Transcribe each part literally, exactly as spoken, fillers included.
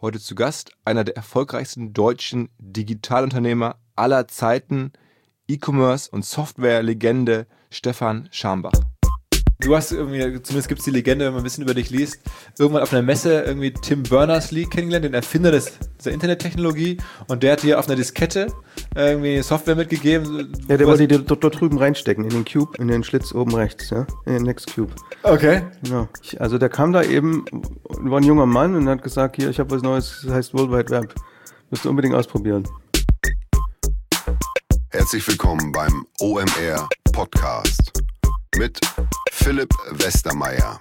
Heute zu Gast einer der erfolgreichsten deutschen Digitalunternehmer aller Zeiten, E-Commerce- und Software-Legende Stefan Scharmbach. Du hast irgendwie, zumindest gibt es die Legende, wenn man ein bisschen über dich liest, irgendwann auf einer Messe irgendwie Tim Berners-Lee kennengelernt, den Erfinder des, dieser Internettechnologie, und der hat dir auf einer Diskette irgendwie Software mitgegeben. Ja, der wollte die dort, dort drüben reinstecken, in den Cube, in den Schlitz oben rechts, ja, in den Next Cube. Okay. Ja. Ich, also der kam da eben, war ein junger Mann und hat gesagt, hier, ich habe was Neues, das heißt World Wide Web. Musst du unbedingt ausprobieren. Herzlich willkommen beim O M R Podcast mit Philipp Westermeier.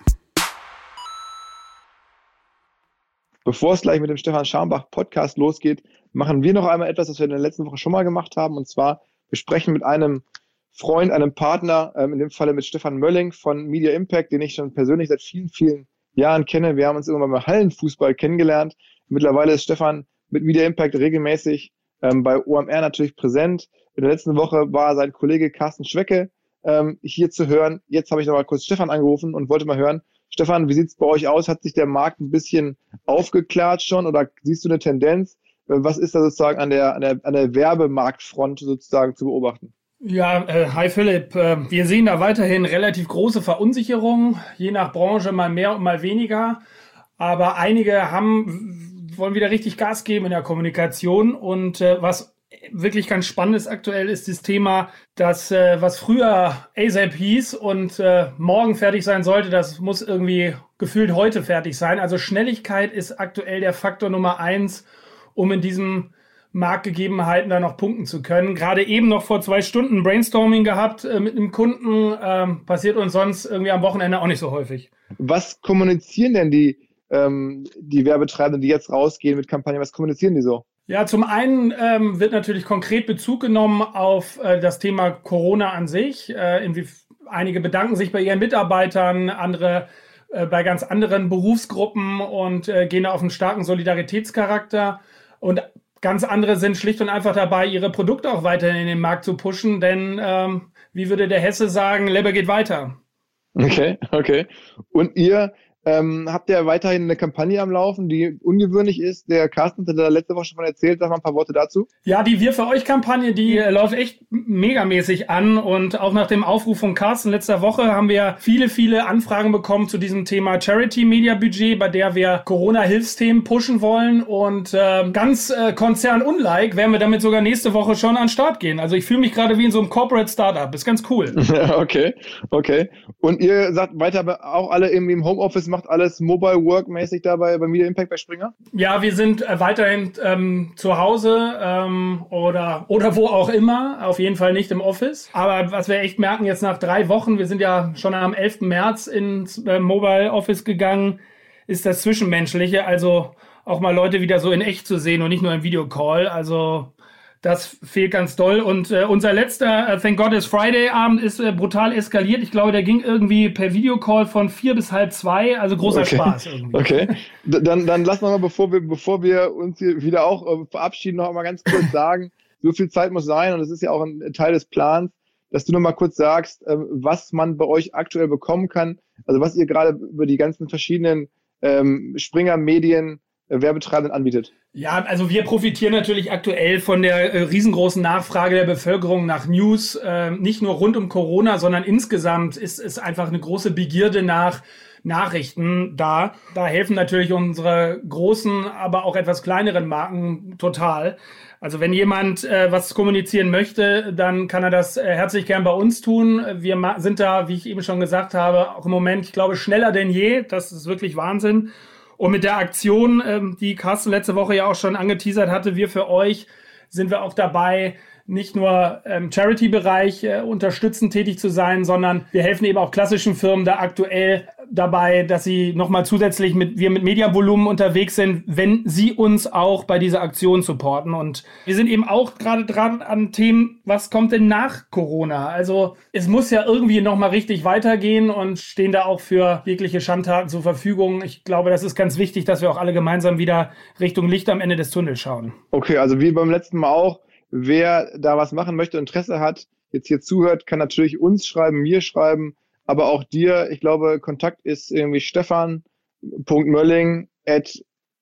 Bevor es gleich mit dem Stefan Scharmbach Podcast losgeht, machen wir noch einmal etwas, was wir in der letzten Woche schon mal gemacht haben. Und zwar, wir sprechen mit einem Freund, einem Partner, ähm, in dem Falle mit Stefan Mölling von Media Impact, den ich schon persönlich seit vielen, vielen Jahren kenne. Wir haben uns irgendwann beim Hallenfußball kennengelernt. Mittlerweile ist Stefan mit Media Impact regelmäßig ähm, bei O M R natürlich präsent. In der letzten Woche war sein Kollege Carsten Schwecke ähm, hier zu hören. Jetzt habe ich noch mal kurz Stefan angerufen und wollte mal hören, Stefan, wie sieht es bei euch aus? Hat sich der Markt ein bisschen aufgeklärt schon oder siehst du eine Tendenz? Was ist da sozusagen an der, an der, an der Werbemarktfront sozusagen zu beobachten? Ja, äh, hi Philipp. Äh, wir sehen da weiterhin relativ große Verunsicherung, je nach Branche mal mehr und mal weniger. Aber einige haben, wollen wieder richtig Gas geben in der Kommunikation. Und äh, was wirklich ganz spannend ist aktuell, ist das Thema, dass äh, was früher ASAP hieß und äh, morgen fertig sein sollte, das muss irgendwie gefühlt heute fertig sein. Also Schnelligkeit ist aktuell der Faktor Nummer eins, um in diesen Marktgegebenheiten da noch punkten zu können. Gerade eben noch vor zwei Stunden Brainstorming gehabt äh, mit einem Kunden. Ähm, passiert uns sonst irgendwie am Wochenende auch nicht so häufig. Was kommunizieren denn die, ähm, die Werbetreibenden, die jetzt rausgehen mit Kampagnen? Was kommunizieren die so? Ja, zum einen ähm, wird natürlich konkret Bezug genommen auf äh, das Thema Corona an sich. Äh, irgendwie einige bedanken sich bei ihren Mitarbeitern, andere äh, bei ganz anderen Berufsgruppen und äh, gehen da auf einen starken Solidaritätscharakter. Und ganz andere sind schlicht und einfach dabei, ihre Produkte auch weiterhin in den Markt zu pushen. Denn, ähm, wie würde der Hesse sagen, Lebe geht weiter. Okay, okay. Und ihr ähm, habt ja weiterhin eine Kampagne am Laufen, die ungewöhnlich ist. Der Carsten hat da letzte Woche schon von erzählt. Sag mal ein paar Worte dazu. Ja, die Wir für euch Kampagne, die äh, läuft echt megamäßig an. Und auch nach dem Aufruf von Carsten letzter Woche haben wir viele, viele Anfragen bekommen zu diesem Thema Charity Media Budget, bei der wir Corona-Hilfsthemen pushen wollen. Und äh, ganz äh, konzernunlike werden wir damit sogar nächste Woche schon an den Start gehen. Also ich fühle mich gerade wie in so einem Corporate Startup. Ist ganz cool. Okay, okay. Und ihr sagt weiter auch alle irgendwie im Homeoffice, macht alles Mobile Work mäßig dabei bei Media Impact bei Springer? Ja, wir sind äh, weiterhin ähm, zu Hause ähm, oder oder wo auch immer, auf jeden Fall nicht im Office. Aber was wir echt merken jetzt nach drei Wochen, wir sind ja schon am elften März ins äh, Mobile Office gegangen, ist das Zwischenmenschliche, also auch mal Leute wieder so in echt zu sehen und nicht nur im Videocall. Also das fehlt ganz doll. Und äh, unser letzter äh, Thank God It's Friday Abend ist äh, brutal eskaliert. Ich glaube, der ging irgendwie per Videocall von vier bis halb zwei. Also großer okay. Spaß irgendwie. Okay, D- dann, dann lass noch mal, bevor wir, bevor wir uns hier wieder auch äh, verabschieden, noch mal ganz kurz sagen, so viel Zeit muss sein und es ist ja auch ein Teil des Plans, dass du noch mal kurz sagst, äh, was man bei euch aktuell bekommen kann. Also was ihr gerade über die ganzen verschiedenen ähm, Springer-Medien Werbetreibenden anbietet. Ja, also wir profitieren natürlich aktuell von der äh, riesengroßen Nachfrage der Bevölkerung nach News, äh, nicht nur rund um Corona, sondern insgesamt ist es einfach eine große Begierde nach Nachrichten da. Da helfen natürlich unsere großen, aber auch etwas kleineren Marken total. Also wenn jemand äh, was kommunizieren möchte, dann kann er das äh, herzlich gern bei uns tun. Wir ma- sind da, wie ich eben schon gesagt habe, auch im Moment, ich glaube, schneller denn je. Das ist wirklich Wahnsinn. Und mit der Aktion, ähm, die Carsten letzte Woche ja auch schon angeteasert hatte, wir für euch, sind wir auch dabei, nicht nur im Charity-Bereich äh, unterstützend tätig zu sein, sondern wir helfen eben auch klassischen Firmen da aktuell dabei, dass sie nochmal zusätzlich mit wir mit Mediavolumen unterwegs sind, wenn sie uns auch bei dieser Aktion supporten. Und wir sind eben auch gerade dran an Themen, was kommt denn nach Corona? Also es muss ja irgendwie nochmal richtig weitergehen und stehen da auch für jegliche Schandtaten zur Verfügung. Ich glaube, das ist ganz wichtig, dass wir auch alle gemeinsam wieder Richtung Licht am Ende des Tunnels schauen. Okay, also wie beim letzten Mal auch, wer da was machen möchte, Interesse hat, jetzt hier zuhört, kann natürlich uns schreiben, mir schreiben, aber auch dir. Ich glaube, Kontakt ist irgendwie stefan punkt mölling at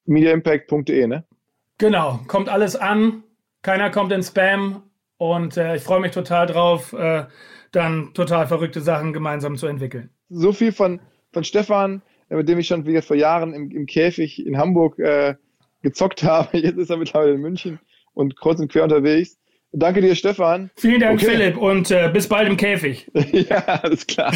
media impact punkt de, ne? Genau, kommt alles an, keiner kommt in Spam und äh, ich freue mich total drauf, äh, dann total verrückte Sachen gemeinsam zu entwickeln. So viel von, von Stefan, mit dem ich schon wie gesagt, vor Jahren im, im Käfig in Hamburg äh, gezockt habe. Jetzt ist er mittlerweile in München und kreuz und quer unterwegs. Danke dir, Stefan. Vielen Dank, okay. Philipp, und äh, bis bald im Käfig. Ja, alles klar.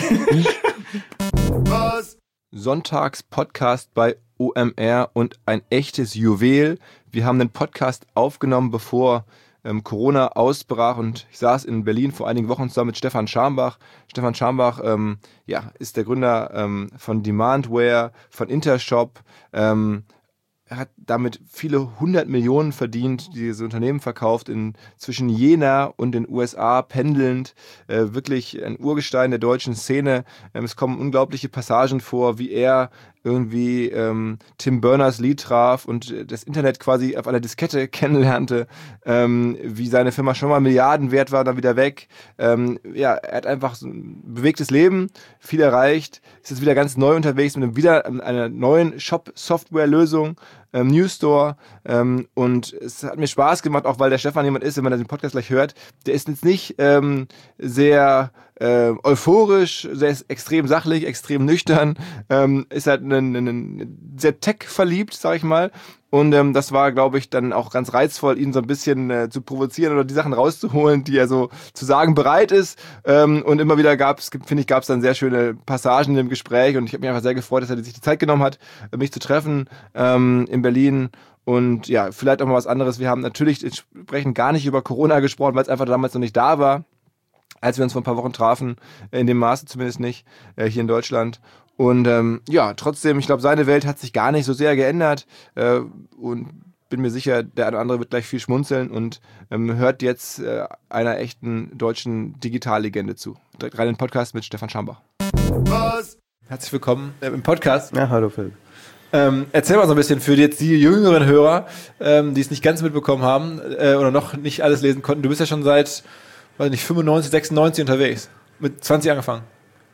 Was? Sonntags-Podcast bei O M R und ein echtes Juwel. Wir haben den Podcast aufgenommen, bevor ähm, Corona ausbrach, und ich saß in Berlin vor einigen Wochen zusammen mit Stefan Schambach. Stefan Schambach ähm, ja, ist der Gründer ähm, von Demandware, von Intershop. Ähm, Er hat damit viele hundert Millionen verdient, diese Unternehmen verkauft, in, zwischen Jena und den U S A pendelnd. Äh, wirklich ein Urgestein der deutschen Szene. Ähm, es kommen unglaubliche Passagen vor, wie er irgendwie ähm, Tim Berners-Lee traf und das Internet quasi auf einer Diskette kennenlernte, ähm, wie seine Firma schon mal Milliarden wert war, dann wieder weg. Ähm, ja, er hat einfach so ein bewegtes Leben, viel erreicht, ist jetzt wieder ganz neu unterwegs mit einem, wieder einer neuen Shop-Software-Lösung, ähm, News Store, ähm, und es hat mir Spaß gemacht, auch weil der Stefan jemand ist, wenn man den Podcast gleich hört, der ist jetzt nicht ähm, sehr äh, euphorisch, sehr extrem sachlich, extrem nüchtern, ähm, ist halt ein, ein, ein sehr tech-verliebt, sag ich mal. Und ähm, das war, glaube ich, dann auch ganz reizvoll, ihn so ein bisschen äh, zu provozieren oder die Sachen rauszuholen, die er so zu sagen bereit ist. Ähm, und immer wieder gab es, finde ich, gab es dann sehr schöne Passagen im Gespräch. Und ich habe mich einfach sehr gefreut, dass er sich die Zeit genommen hat, mich zu treffen ähm, in Berlin. Und ja, vielleicht auch mal was anderes. Wir haben natürlich entsprechend gar nicht über Corona gesprochen, weil es einfach damals noch nicht da war, als wir uns vor ein paar Wochen trafen, in dem Maße zumindest nicht, äh, hier in Deutschland. Und ähm, ja, trotzdem, ich glaube, seine Welt hat sich gar nicht so sehr geändert, äh, und bin mir sicher, der eine oder andere wird gleich viel schmunzeln und ähm, hört jetzt äh, einer echten deutschen Digitallegende zu. Direkt rein in den Podcast mit Stefan Schambach. Was? Herzlich willkommen äh, im Podcast. Ja, hallo Philipp. Ähm, erzähl mal so ein bisschen für jetzt die jüngeren Hörer, ähm, die es nicht ganz mitbekommen haben äh, oder noch nicht alles lesen konnten. Du bist ja schon seit, weiß nicht, fünfundneunzig, sechsundneunzig unterwegs. Mit zwanzig angefangen.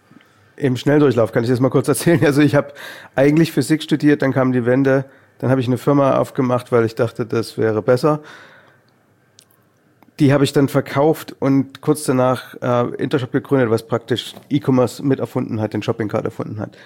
Im Schnelldurchlauf kann ich das mal kurz erzählen. Also ich habe eigentlich Physik studiert, dann kam die Wende, dann habe ich eine Firma aufgemacht, weil ich dachte, das wäre besser. Die habe ich dann verkauft und kurz danach äh, Intershop gegründet, was praktisch E-Commerce mit erfunden hat, den Shopping-Cart erfunden hat.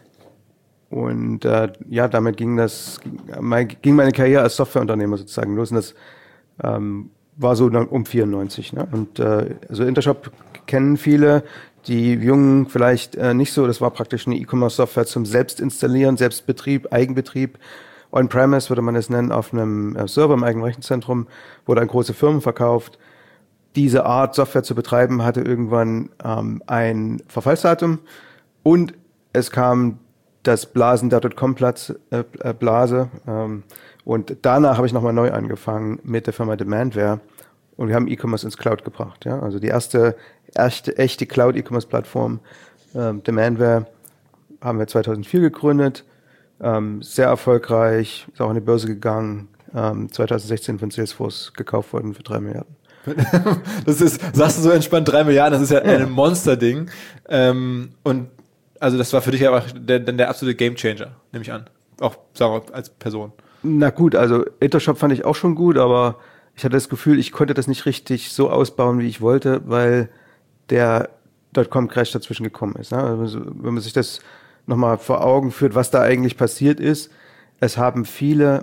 Und äh, ja, damit ging das, ging meine Karriere als Softwareunternehmer sozusagen los. Und das ähm, war so um vierundneunzig. Ne? Und äh, also Intershop kennen viele, die Jungen vielleicht äh, nicht so. Das war praktisch eine E-Commerce-Software zum Selbstinstallieren, Selbstbetrieb, Eigenbetrieb. On-Premise würde man es nennen, auf einem äh, Server im eigenen Rechenzentrum, wurde an große Firmen verkauft. Diese Art, Software zu betreiben, hatte irgendwann ähm, ein Verfallsdatum und es kam das Blasen der Dotcom-Blase. Äh, Blase, ähm, und danach habe ich nochmal neu angefangen mit der Firma Demandware. Und wir haben E-Commerce ins Cloud gebracht. Ja? Also die erste echte, echte Cloud-E-Commerce-Plattform, ähm, Demandware, haben wir zweitausendvier gegründet. Ähm, sehr erfolgreich, ist auch an die Börse gegangen. Ähm, zweitausendsechzehn von Salesforce gekauft worden für drei Milliarden. Das ist, sagst du so entspannt, drei Milliarden, das ist ja, ja. ein Monster-Ding. Ähm, und also das war für dich ja auch der, der absolute Gamechanger, nehme ich an. Auch, sagen wir, als Person. Na gut, also Intershop fand ich auch schon gut, aber ich hatte das Gefühl, ich konnte das nicht richtig so ausbauen, wie ich wollte, weil der Dotcom-Crash dazwischen gekommen ist. Ne? Also, wenn man sich das nochmal vor Augen führt, was da eigentlich passiert ist, es haben viele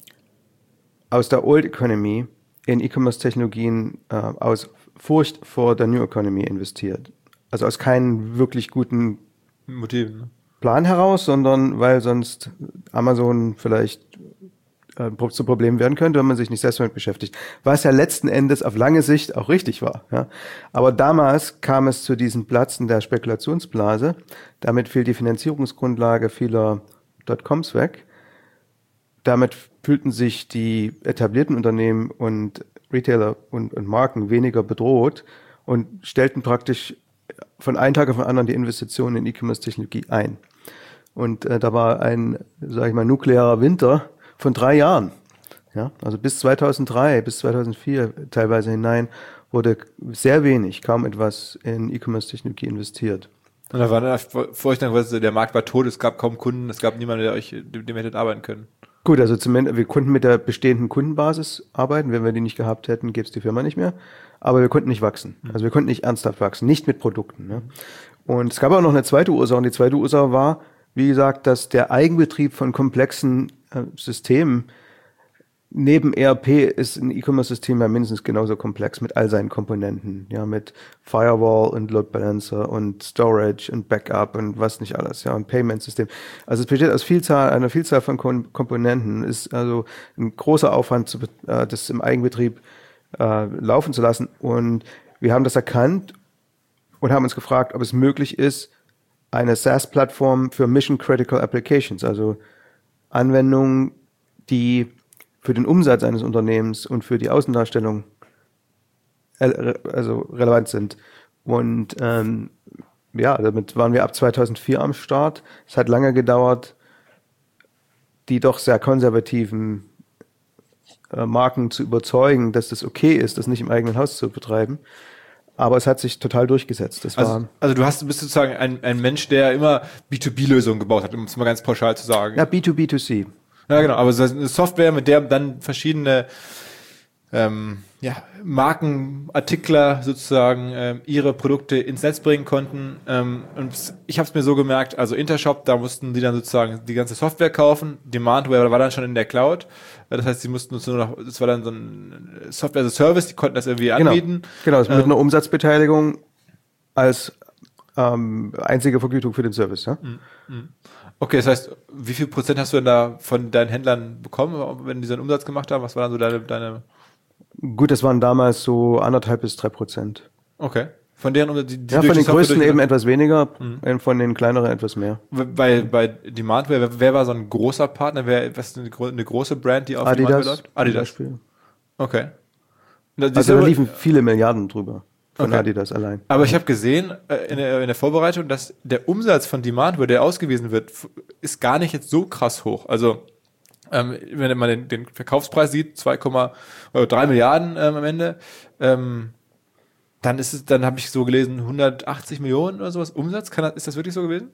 aus der Old Economy in E-Commerce-Technologien äh, aus Furcht vor der New Economy investiert. Also aus keinen wirklich guten Motiven, ne? Plan heraus, sondern weil sonst Amazon vielleicht äh, zu Problemen werden könnte, wenn man sich nicht selbst damit beschäftigt. Was ja letzten Endes auf lange Sicht auch richtig war. Ja. Aber damals kam es zu diesem Platzen der Spekulationsblase. Damit fiel die Finanzierungsgrundlage vieler Dotcoms weg. Damit fühlten sich die etablierten Unternehmen und Retailer und, und Marken weniger bedroht und stellten praktisch von einem Tag auf den anderen die Investitionen in E-Commerce-Technologie ein. Und äh, da war ein, sage ich mal, nuklearer Winter von drei Jahren. Ja, also bis zweitausenddrei, bis zweitausendvier teilweise hinein wurde sehr wenig, kaum etwas in E-Commerce-Technologie investiert. Und da war dann Furcht, der Markt war tot, es gab kaum Kunden, es gab niemanden, der euch, dem ihr hättet arbeiten können. Gut, also zumindest, wir konnten mit der bestehenden Kundenbasis arbeiten. Wenn wir die nicht gehabt hätten, gäbe es die Firma nicht mehr. Aber wir konnten nicht wachsen. Also wir konnten nicht ernsthaft wachsen, nicht mit Produkten. Ne? Und es gab auch noch eine zweite Ursache. Und die zweite Ursache war, wie gesagt, dass der Eigenbetrieb von komplexen äh, Systemen neben E R P ist ein E-Commerce-System ja mindestens genauso komplex mit all seinen Komponenten. Ja, mit Firewall und Load Balancer und Storage und Backup und was nicht alles. Ja, und Payment-System. Also es besteht aus Vielzahl, einer Vielzahl von Kom- Komponenten. Ist also ein großer Aufwand, zu, äh, das im Eigenbetrieb äh, laufen zu lassen. Und wir haben das erkannt und haben uns gefragt, ob es möglich ist, eine SaaS-Plattform für Mission-Critical Applications, also Anwendungen, die für den Umsatz eines Unternehmens und für die Außendarstellung also relevant sind. Und ähm, ja, damit waren wir ab zweitausendvier am Start. Es hat lange gedauert, die doch sehr konservativen äh, Marken zu überzeugen, dass das okay ist, das nicht im eigenen Haus zu betreiben. Aber es hat sich total durchgesetzt. Das also, war also du hast, du bist sozusagen ein, ein Mensch, der immer B zwei B-Lösungen gebaut hat, um es mal ganz pauschal zu sagen. ja B zwei B zwei C. Ja, genau, aber so eine Software, mit der dann verschiedene ähm, ja, Markenartikler sozusagen ähm, ihre Produkte ins Netz bringen konnten. Ähm, und ich habe es mir so gemerkt, also Intershop, da mussten die dann sozusagen die ganze Software kaufen. Demandware war dann schon in der Cloud. Das heißt, sie mussten uns nur noch, das war dann so ein Software as a Service, die konnten das irgendwie anbieten. Genau, genau, mit ähm, einer Umsatzbeteiligung als ähm, einzige Vergütung für den Service. Ja? Okay, das heißt, wie viel Prozent hast du denn da von deinen Händlern bekommen, wenn die so einen Umsatz gemacht haben? Was war dann so deine, deine Gut, das waren damals so anderthalb bis drei Prozent. Okay. Von deren Umsatz, die, die Ja, durch von die den Software größten durch- eben etwas weniger, mhm. von den kleineren etwas mehr. Bei, bei Demandware, wer, wer war so ein großer Partner? Wer, was ist eine, gro- eine große Brand, die auf Demandware Adidas, läuft? zum Adidas. Beispiel. Okay. Das ist Also da aber- liefen viele Milliarden drüber von Okay. Adidas allein. Aber ich habe gesehen äh, in der, in der Vorbereitung, dass der Umsatz von Demandware, der ausgewiesen wird, f- ist gar nicht jetzt so krass hoch. Also ähm, wenn man den, den Verkaufspreis sieht, zwei Komma drei Milliarden ähm, am Ende, ähm, dann ist es, dann habe ich so gelesen, hundertachtzig Millionen oder sowas Umsatz. Kann das, ist das wirklich so gewesen?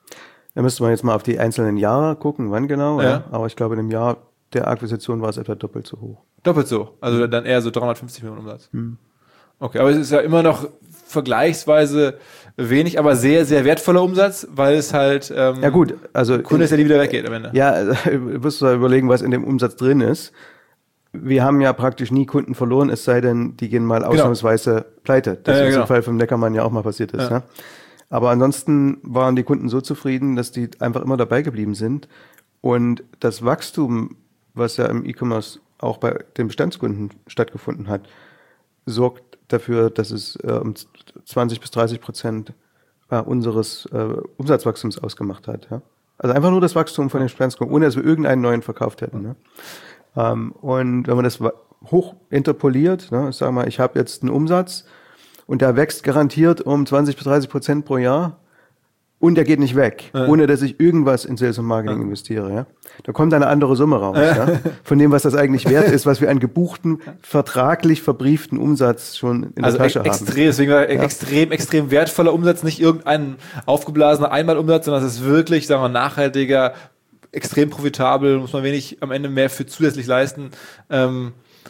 Da müsste man jetzt mal auf die einzelnen Jahre gucken, wann genau. Ja. Ja. Aber ich glaube, in dem Jahr der Akquisition war es etwa doppelt so hoch. Doppelt so. Also dann eher so dreihundertfünfzig Millionen Umsatz. Okay, aber es ist ja immer noch vergleichsweise wenig, aber sehr, sehr wertvoller Umsatz, weil es halt ähm, Ja gut, also Kunde ist ja nie wieder weggeht am Ende. Ja, also, du musst du überlegen, was in dem Umsatz drin ist. Wir haben ja praktisch nie Kunden verloren, es sei denn, die gehen mal ausnahmsweise pleite. Das Ja, ja, ist genau. im Fall vom Neckermann ja auch mal passiert ist. Ja. Ja. Aber ansonsten waren die Kunden so zufrieden, dass die einfach immer dabei geblieben sind. Und das Wachstum, was ja im E-Commerce auch bei den Bestandskunden stattgefunden hat, sorgt dafür, dass es äh, um zwanzig bis dreißig Prozent äh, unseres äh, Umsatzwachstums ausgemacht hat. Ja? Also einfach nur das Wachstum von den Bestandskunden, ohne dass wir irgendeinen neuen verkauft hätten. Ne? Ähm, und wenn man das wa- hoch interpoliert, ne, ich sage mal, ich habe jetzt einen Umsatz und der wächst garantiert um zwanzig bis dreißig Prozent pro Jahr und der geht nicht weg, Ja. ohne dass ich irgendwas in Sales und Marketing Ja. investiere. Ja? Da kommt eine andere Summe raus, ja? Von dem, was das eigentlich wert ist, was wir an gebuchten, vertraglich verbrieften Umsatz schon in Also der Tasche e- haben. extrem, deswegen war extrem, extrem wertvoller Umsatz, nicht irgendein aufgeblasener Einmalumsatz, sondern es ist wirklich, sagen wir, nachhaltiger, extrem profitabel, muss man wenig am Ende mehr für zusätzlich leisten. Ähm,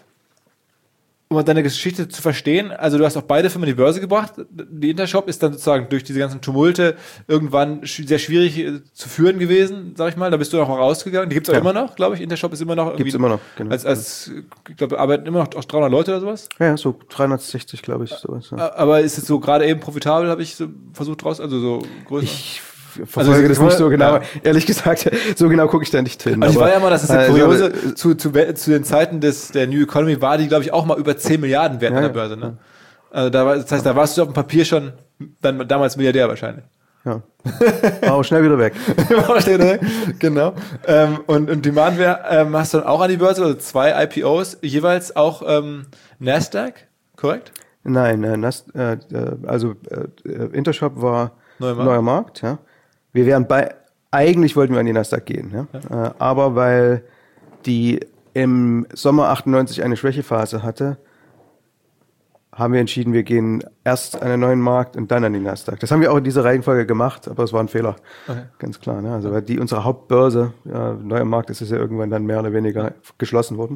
um deine Geschichte zu verstehen, also du hast auch beide Firmen in die Börse gebracht. Die Intershop ist dann sozusagen durch diese ganzen Tumulte irgendwann sch- sehr schwierig äh, zu führen gewesen, sag ich mal. Da bist du auch mal rausgegangen. Die gibt's auch Ja. immer noch, glaube ich. Intershop ist immer noch irgendwie. Gibt's immer noch, genau. Als, als, ich glaube, arbeiten immer noch auch dreihundert Leute oder sowas. Ja, ja, so dreihundertsechzig, glaube ich. Sowas, ja. Aber ist es so gerade eben profitabel, habe ich so versucht raus, also so größer? Ich verfolge Also, das nicht so genau. ja. Ehrlich gesagt, so genau gucke ich da nicht hin. Also ich aber, war ja mal, das ist der äh, Kuriose, so, zu, zu, zu den Zeiten des, der New Economy war die, glaube ich, auch mal über zehn Milliarden wert Ja, an der ja, Börse. Ne? Also da war, das heißt, da warst du auf dem Papier schon dann damals Milliardär wahrscheinlich. ja. War auch schnell wieder weg. Genau. Ähm, und, und Demandware ähm, hast du dann auch an die Börse, also zwei I P Os, jeweils auch ähm, Nasdaq, korrekt? Nein, äh, Nas, äh, äh, also äh, Intershop war Neuer Markt. neuer Markt. Ja. Wir wären bei, eigentlich wollten wir an die Nasdaq gehen, ja. Ja. Äh, aber weil die im Sommer achtundneunzig eine Schwächephase hatte, haben wir entschieden, wir gehen erst an den neuen Markt und dann an den Nasdaq. Das haben wir auch in dieser Reihenfolge gemacht, aber es war ein Fehler. Okay. Ganz klar. Ne? Also weil die unsere Hauptbörse, ja, neuer Markt, ist es ja irgendwann dann mehr oder weniger geschlossen worden.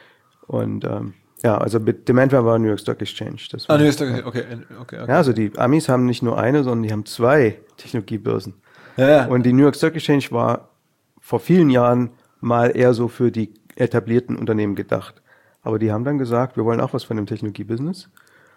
Und ähm, ja, also mit Demandware war New York Stock Exchange. Das war, ah, New York Stock Exchange, okay. okay, okay. Ja, also die Amis haben nicht nur eine, sondern die haben zwei Technologiebörsen. Ja, ja. Und die New York Stock Exchange war vor vielen Jahren mal eher so für die etablierten Unternehmen gedacht. Aber die haben dann gesagt, wir wollen auch was von dem Technologie-Business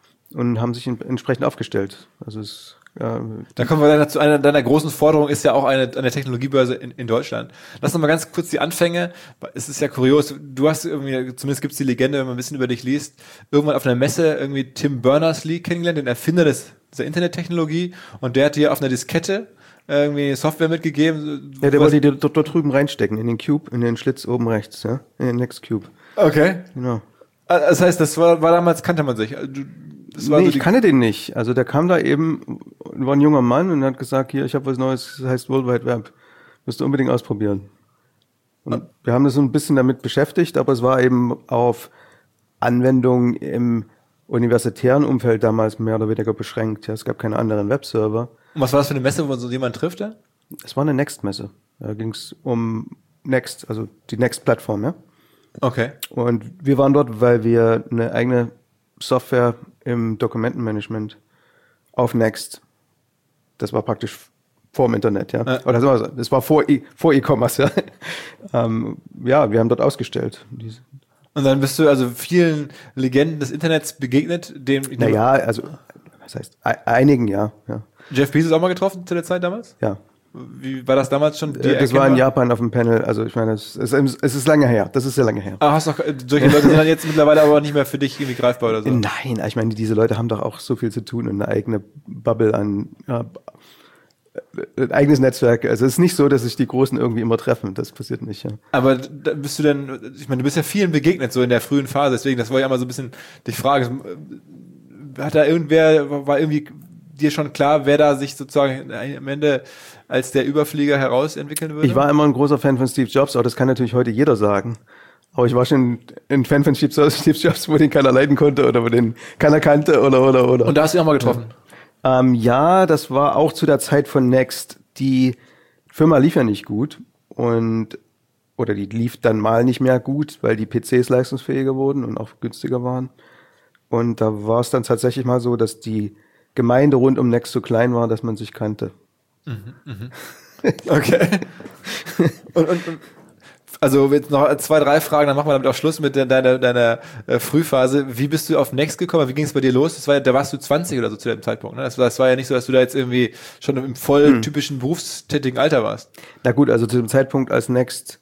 und haben sich in, entsprechend aufgestellt. Also es, ja, da kommen wir dann zu einer deiner großen Forderungen, ist ja auch eine, eine Technologiebörse in, in Deutschland. Lass uns mal ganz kurz die Anfänge. Es ist ja kurios, du hast irgendwie, zumindest gibt es die Legende, wenn man ein bisschen über dich liest, irgendwann auf einer Messe irgendwie Tim Berners-Lee kennengelernt, den Erfinder des, der Internettechnologie, und der hat dir auf einer Diskette irgendwie Software mitgegeben. Ja, der wollte die dort, dort drüben reinstecken, in den Cube, in den Schlitz oben rechts, ja, in den Next Cube. Okay. Genau. Das heißt, das war, war damals, kannte man sich. Du, das war nee, so ich kannte den nicht. Also der kam da eben, war ein junger Mann und hat gesagt, hier, ich habe was Neues, das heißt World Wide Web. Müsst ihr unbedingt ausprobieren. Und ah. wir haben das so ein bisschen damit beschäftigt, aber es war eben auf Anwendungen im universitären Umfeld damals mehr oder weniger beschränkt. Ja, es gab keine anderen Webserver. Und was war das für eine Messe, wo man so jemanden trifft da? Es war eine Next-Messe. Da ging es um Next, also die Next-Plattform, ja. Okay. Und wir waren dort, weil wir eine eigene Software im Dokumentenmanagement auf Next, das war praktisch vor dem Internet, ja. ja. Oder so, das war vor, e- vor E-Commerce, ja. ähm, ja, wir haben dort ausgestellt. Diese. Und dann bist du also vielen Legenden des Internets begegnet, dem. Naja, also, was heißt, e- einigen, ja, ja. Jeff Bezos auch mal getroffen zu der Zeit damals? Ja. Wie war das damals schon? Die das war in Japan auf dem Panel, also ich meine, es ist, es ist lange her, das ist sehr lange her. Ah, hast doch, solche Leute sind dann jetzt mittlerweile aber nicht mehr für dich irgendwie greifbar oder so? Nein, ich meine, diese Leute haben doch auch so viel zu tun und eine eigene Bubble an, ja, ein eigenes Netzwerk. Also es ist nicht so, dass sich die Großen irgendwie immer treffen, das passiert nicht. Ja. Aber da bist du denn, ich meine, du bist ja vielen begegnet, so in der frühen Phase, deswegen, das wollte ich einmal so ein bisschen dich fragen. Hat da irgendwer, war irgendwie dir schon klar, wer da sich sozusagen am Ende als der Überflieger herausentwickeln würde? Ich war immer ein großer Fan von Steve Jobs, aber das kann natürlich heute jeder sagen. Aber ich war schon ein Fan von Steve Jobs, wo den keiner leiden konnte oder wo den keiner kannte oder, oder, oder. Und da hast du ihn auch mal getroffen? Ja. Ähm, ja, das war auch zu der Zeit von Next. Die Firma lief ja nicht gut und, oder die lief dann mal nicht mehr gut, weil die P Cs leistungsfähiger wurden und auch günstiger waren. Und da war es dann tatsächlich mal so, dass die Gemeinde rund um Next so klein war, dass man sich kannte. Mhm, mhm. Okay. und, und, und also jetzt noch zwei, drei Fragen, dann machen wir damit auch Schluss mit deiner, deiner äh, Frühphase. Wie bist du auf Next gekommen? Wie ging es bei dir los? Das war ja, da warst du zwanzig oder so zu dem Zeitpunkt. Ne? Das, war, das war ja nicht so, dass du da jetzt irgendwie schon im voll hm. typischen berufstätigen Alter warst. Na gut, also zu dem Zeitpunkt, als Next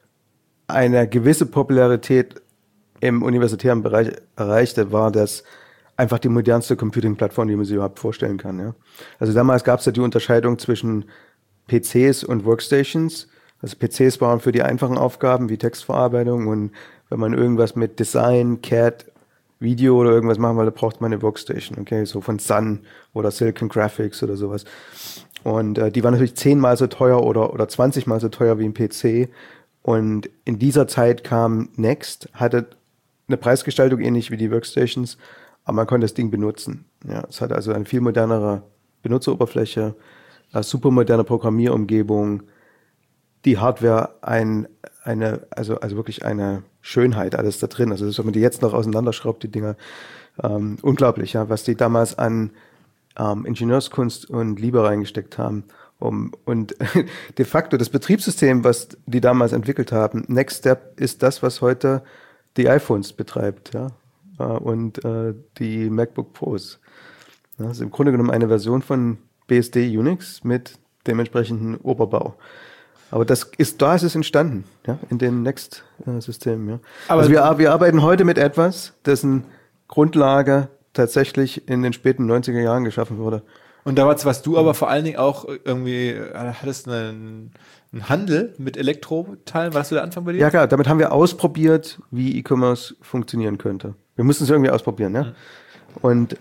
eine gewisse Popularität im universitären Bereich erreichte, war das einfach die modernste Computing-Plattform, die man sich überhaupt vorstellen kann. Ja. Also damals gab es ja die Unterscheidung zwischen P Cs und Workstations. Also P Cs waren für die einfachen Aufgaben wie Textverarbeitung und wenn man irgendwas mit Design, C A D, Video oder irgendwas machen wollte, braucht man eine Workstation. Okay, so von Sun oder Silicon Graphics oder sowas. Und äh, die waren natürlich zehnmal so teuer oder oder zwanzigmal so teuer wie ein P C. Und in dieser Zeit kam Next, hatte eine Preisgestaltung ähnlich wie die Workstations, aber man konnte das Ding benutzen. Ja, es hatte also eine viel modernere Benutzeroberfläche, eine super moderne Programmierumgebung, die Hardware ein, eine, also, also wirklich eine Schönheit, alles da drin. Also, wenn man die jetzt noch auseinanderschraubt, die Dinger, ähm, unglaublich, ja, was die damals an ähm, Ingenieurskunst und Liebe reingesteckt haben. Um, und de facto das Betriebssystem, was die damals entwickelt haben, Next Step ist das, was heute die iPhones betreibt, ja. Und äh, die MacBook Pros. Das ist im Grunde genommen eine Version von B S D Unix mit dementsprechenden Oberbau. Aber das ist, da ist es entstanden, ja, in den Next-Systemen. Ja. Aber also wir, wir arbeiten heute mit etwas, dessen Grundlage tatsächlich in den späten neunziger Jahren geschaffen wurde. Und damals warst du aber vor allen Dingen auch irgendwie, hattest einen, einen Handel mit Elektroteilen, warst du der Anfang bei dir? Ja klar, damit haben wir ausprobiert, wie E-Commerce funktionieren könnte. Wir mussten es irgendwie ausprobieren, ja. Mhm. Und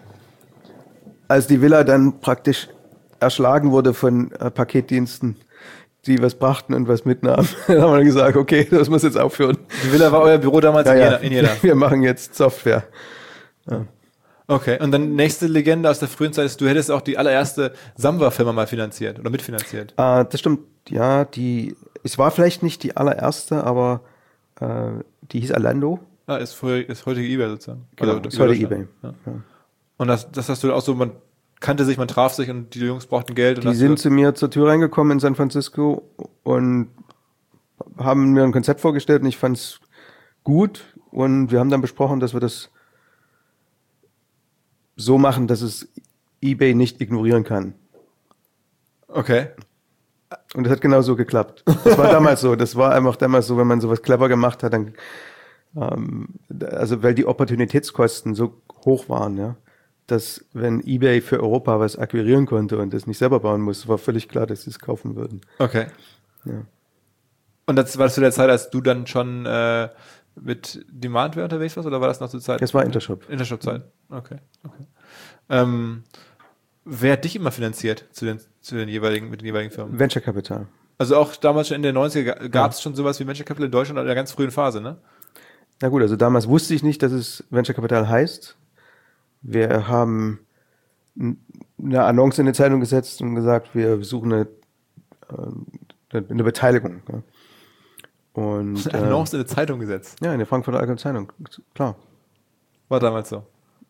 als die Villa dann praktisch erschlagen wurde von äh, Paketdiensten, die was brachten und was mitnahmen, dann haben wir gesagt, okay, das muss jetzt aufhören. Die Villa war euer Büro damals ja, in, ja. Jena, in Jena. Wir machen jetzt Software. Ja. Okay, und dann nächste Legende aus der frühen Zeit ist, du hättest auch die allererste Samba-Firma mal finanziert oder mitfinanziert. Äh, das stimmt, ja, die, es war vielleicht nicht die allererste, aber äh, die hieß Alando. Ah, ist, vorher, ist heutige eBay sozusagen. Genau, also, ist heute eBay. Ja. Ja. Und das, das hast du auch so, man kannte sich, man traf sich und die Jungs brauchten Geld. Und die sind zu mir zur Tür reingekommen in San Francisco und haben mir ein Konzept vorgestellt und ich fand es gut und wir haben dann besprochen, dass wir das so machen, dass es eBay nicht ignorieren kann. Okay. Und das hat genau so geklappt. Das war damals so. Das war einfach damals so, wenn man sowas clever gemacht hat, dann, ähm, also weil die Opportunitätskosten so hoch waren, ja, dass wenn eBay für Europa was akquirieren konnte und das nicht selber bauen muss, war völlig klar, dass sie es kaufen würden. Okay. Ja. Und das war zu der Zeit, als du dann schon äh, mit Demandware unterwegs warst, oder war das noch zur Zeit? Das war Intershop. Intershop-Zeit. Okay. okay. Ähm, wer hat dich immer finanziert zu den, zu den jeweiligen, mit den jeweiligen Firmen? Venture Capital. Also auch damals schon in den neunziger gab es ja. schon sowas wie Venture Capital in Deutschland in der ganz frühen Phase, ne? Na gut, also damals wusste ich nicht, dass es Venture Capital heißt. Wir haben eine Annonce in die Zeitung gesetzt und gesagt, wir suchen eine, eine, eine Beteiligung. Ja. Und, eine Annonce in die Zeitung gesetzt? Ja, in der Frankfurter Allgemeinen Zeitung, klar. War damals so?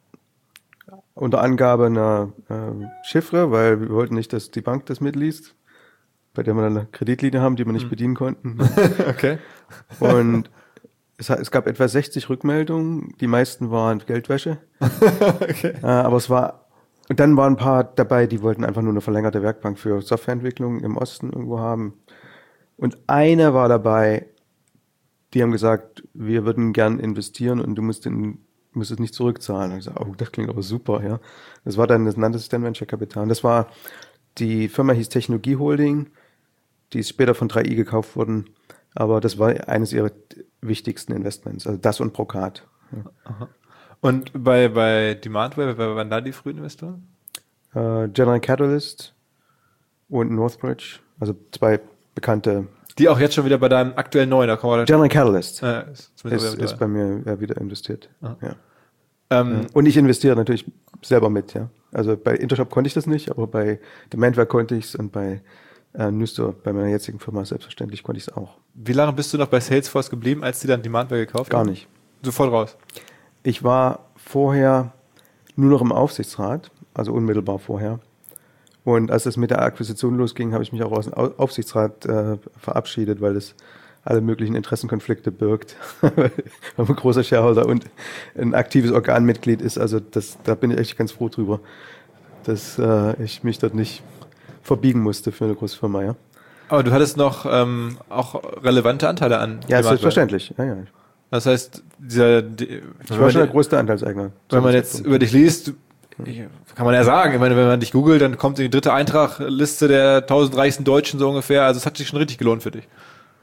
Unter Angabe einer äh, Chiffre, weil wir wollten nicht, dass die Bank das mitliest, bei der wir dann eine Kreditlinie haben, die wir nicht hm. bedienen konnten. Okay. Und es, es gab etwa sechzig Rückmeldungen, die meisten waren Geldwäsche. Okay. Äh, aber es war, und dann waren ein paar dabei, die wollten einfach nur eine verlängerte Werkbank für Softwareentwicklung im Osten irgendwo haben. Und eine war dabei, die haben gesagt, wir würden gern investieren und du musst den müsst es nicht zurückzahlen. Und ich sage, oh, das klingt aber super, ja. Das war dann, das nannte sich dann Venture Capital. Und das war, die Firma hieß Technologie Holding, die ist später von drei i gekauft worden, aber das war eines ihrer wichtigsten Investments, also das und Brokat. Ja. Und bei, bei Demandware, wer waren da die frühen Investoren? Uh, General Catalyst und Northbridge, also zwei bekannte. Die auch jetzt schon wieder bei deinem aktuellen neuen, da kommen wir General Catalyst ja, ist, ist, ist bei mir ja, wieder investiert. Ah. Ja. Ähm, ja. Und ich investiere natürlich selber mit, ja. Also bei Intershop konnte ich das nicht, aber bei Demandware konnte ich es und bei äh, Newstore, bei meiner jetzigen Firma selbstverständlich konnte ich es auch. Wie lange bist du noch bei Salesforce geblieben, als die dann Demandware gekauft Gar haben? Gar nicht. Sofort raus? Ich war vorher nur noch im Aufsichtsrat, also unmittelbar vorher. Und als es mit der Akquisition losging, habe ich mich auch aus dem Aufsichtsrat äh, verabschiedet, weil es alle möglichen Interessenkonflikte birgt, weil man ein großer Shareholder und ein aktives Organmitglied ist. Also das, da bin ich echt ganz froh drüber, dass äh, ich mich dort nicht verbiegen musste für eine große Firma. Ja. Aber du hattest noch ähm, auch relevante Anteile an. Ja, selbstverständlich. Ja, ja. Das heißt, dieser, die, ich war schon der größte Anteilseigner. Wenn man jetzt über dich liest, kann man ja sagen, ich meine, wenn man dich googelt, dann kommt in die dritte Eintracht-Liste der tausend reichsten Deutschen so ungefähr. Also es hat sich schon richtig gelohnt für dich.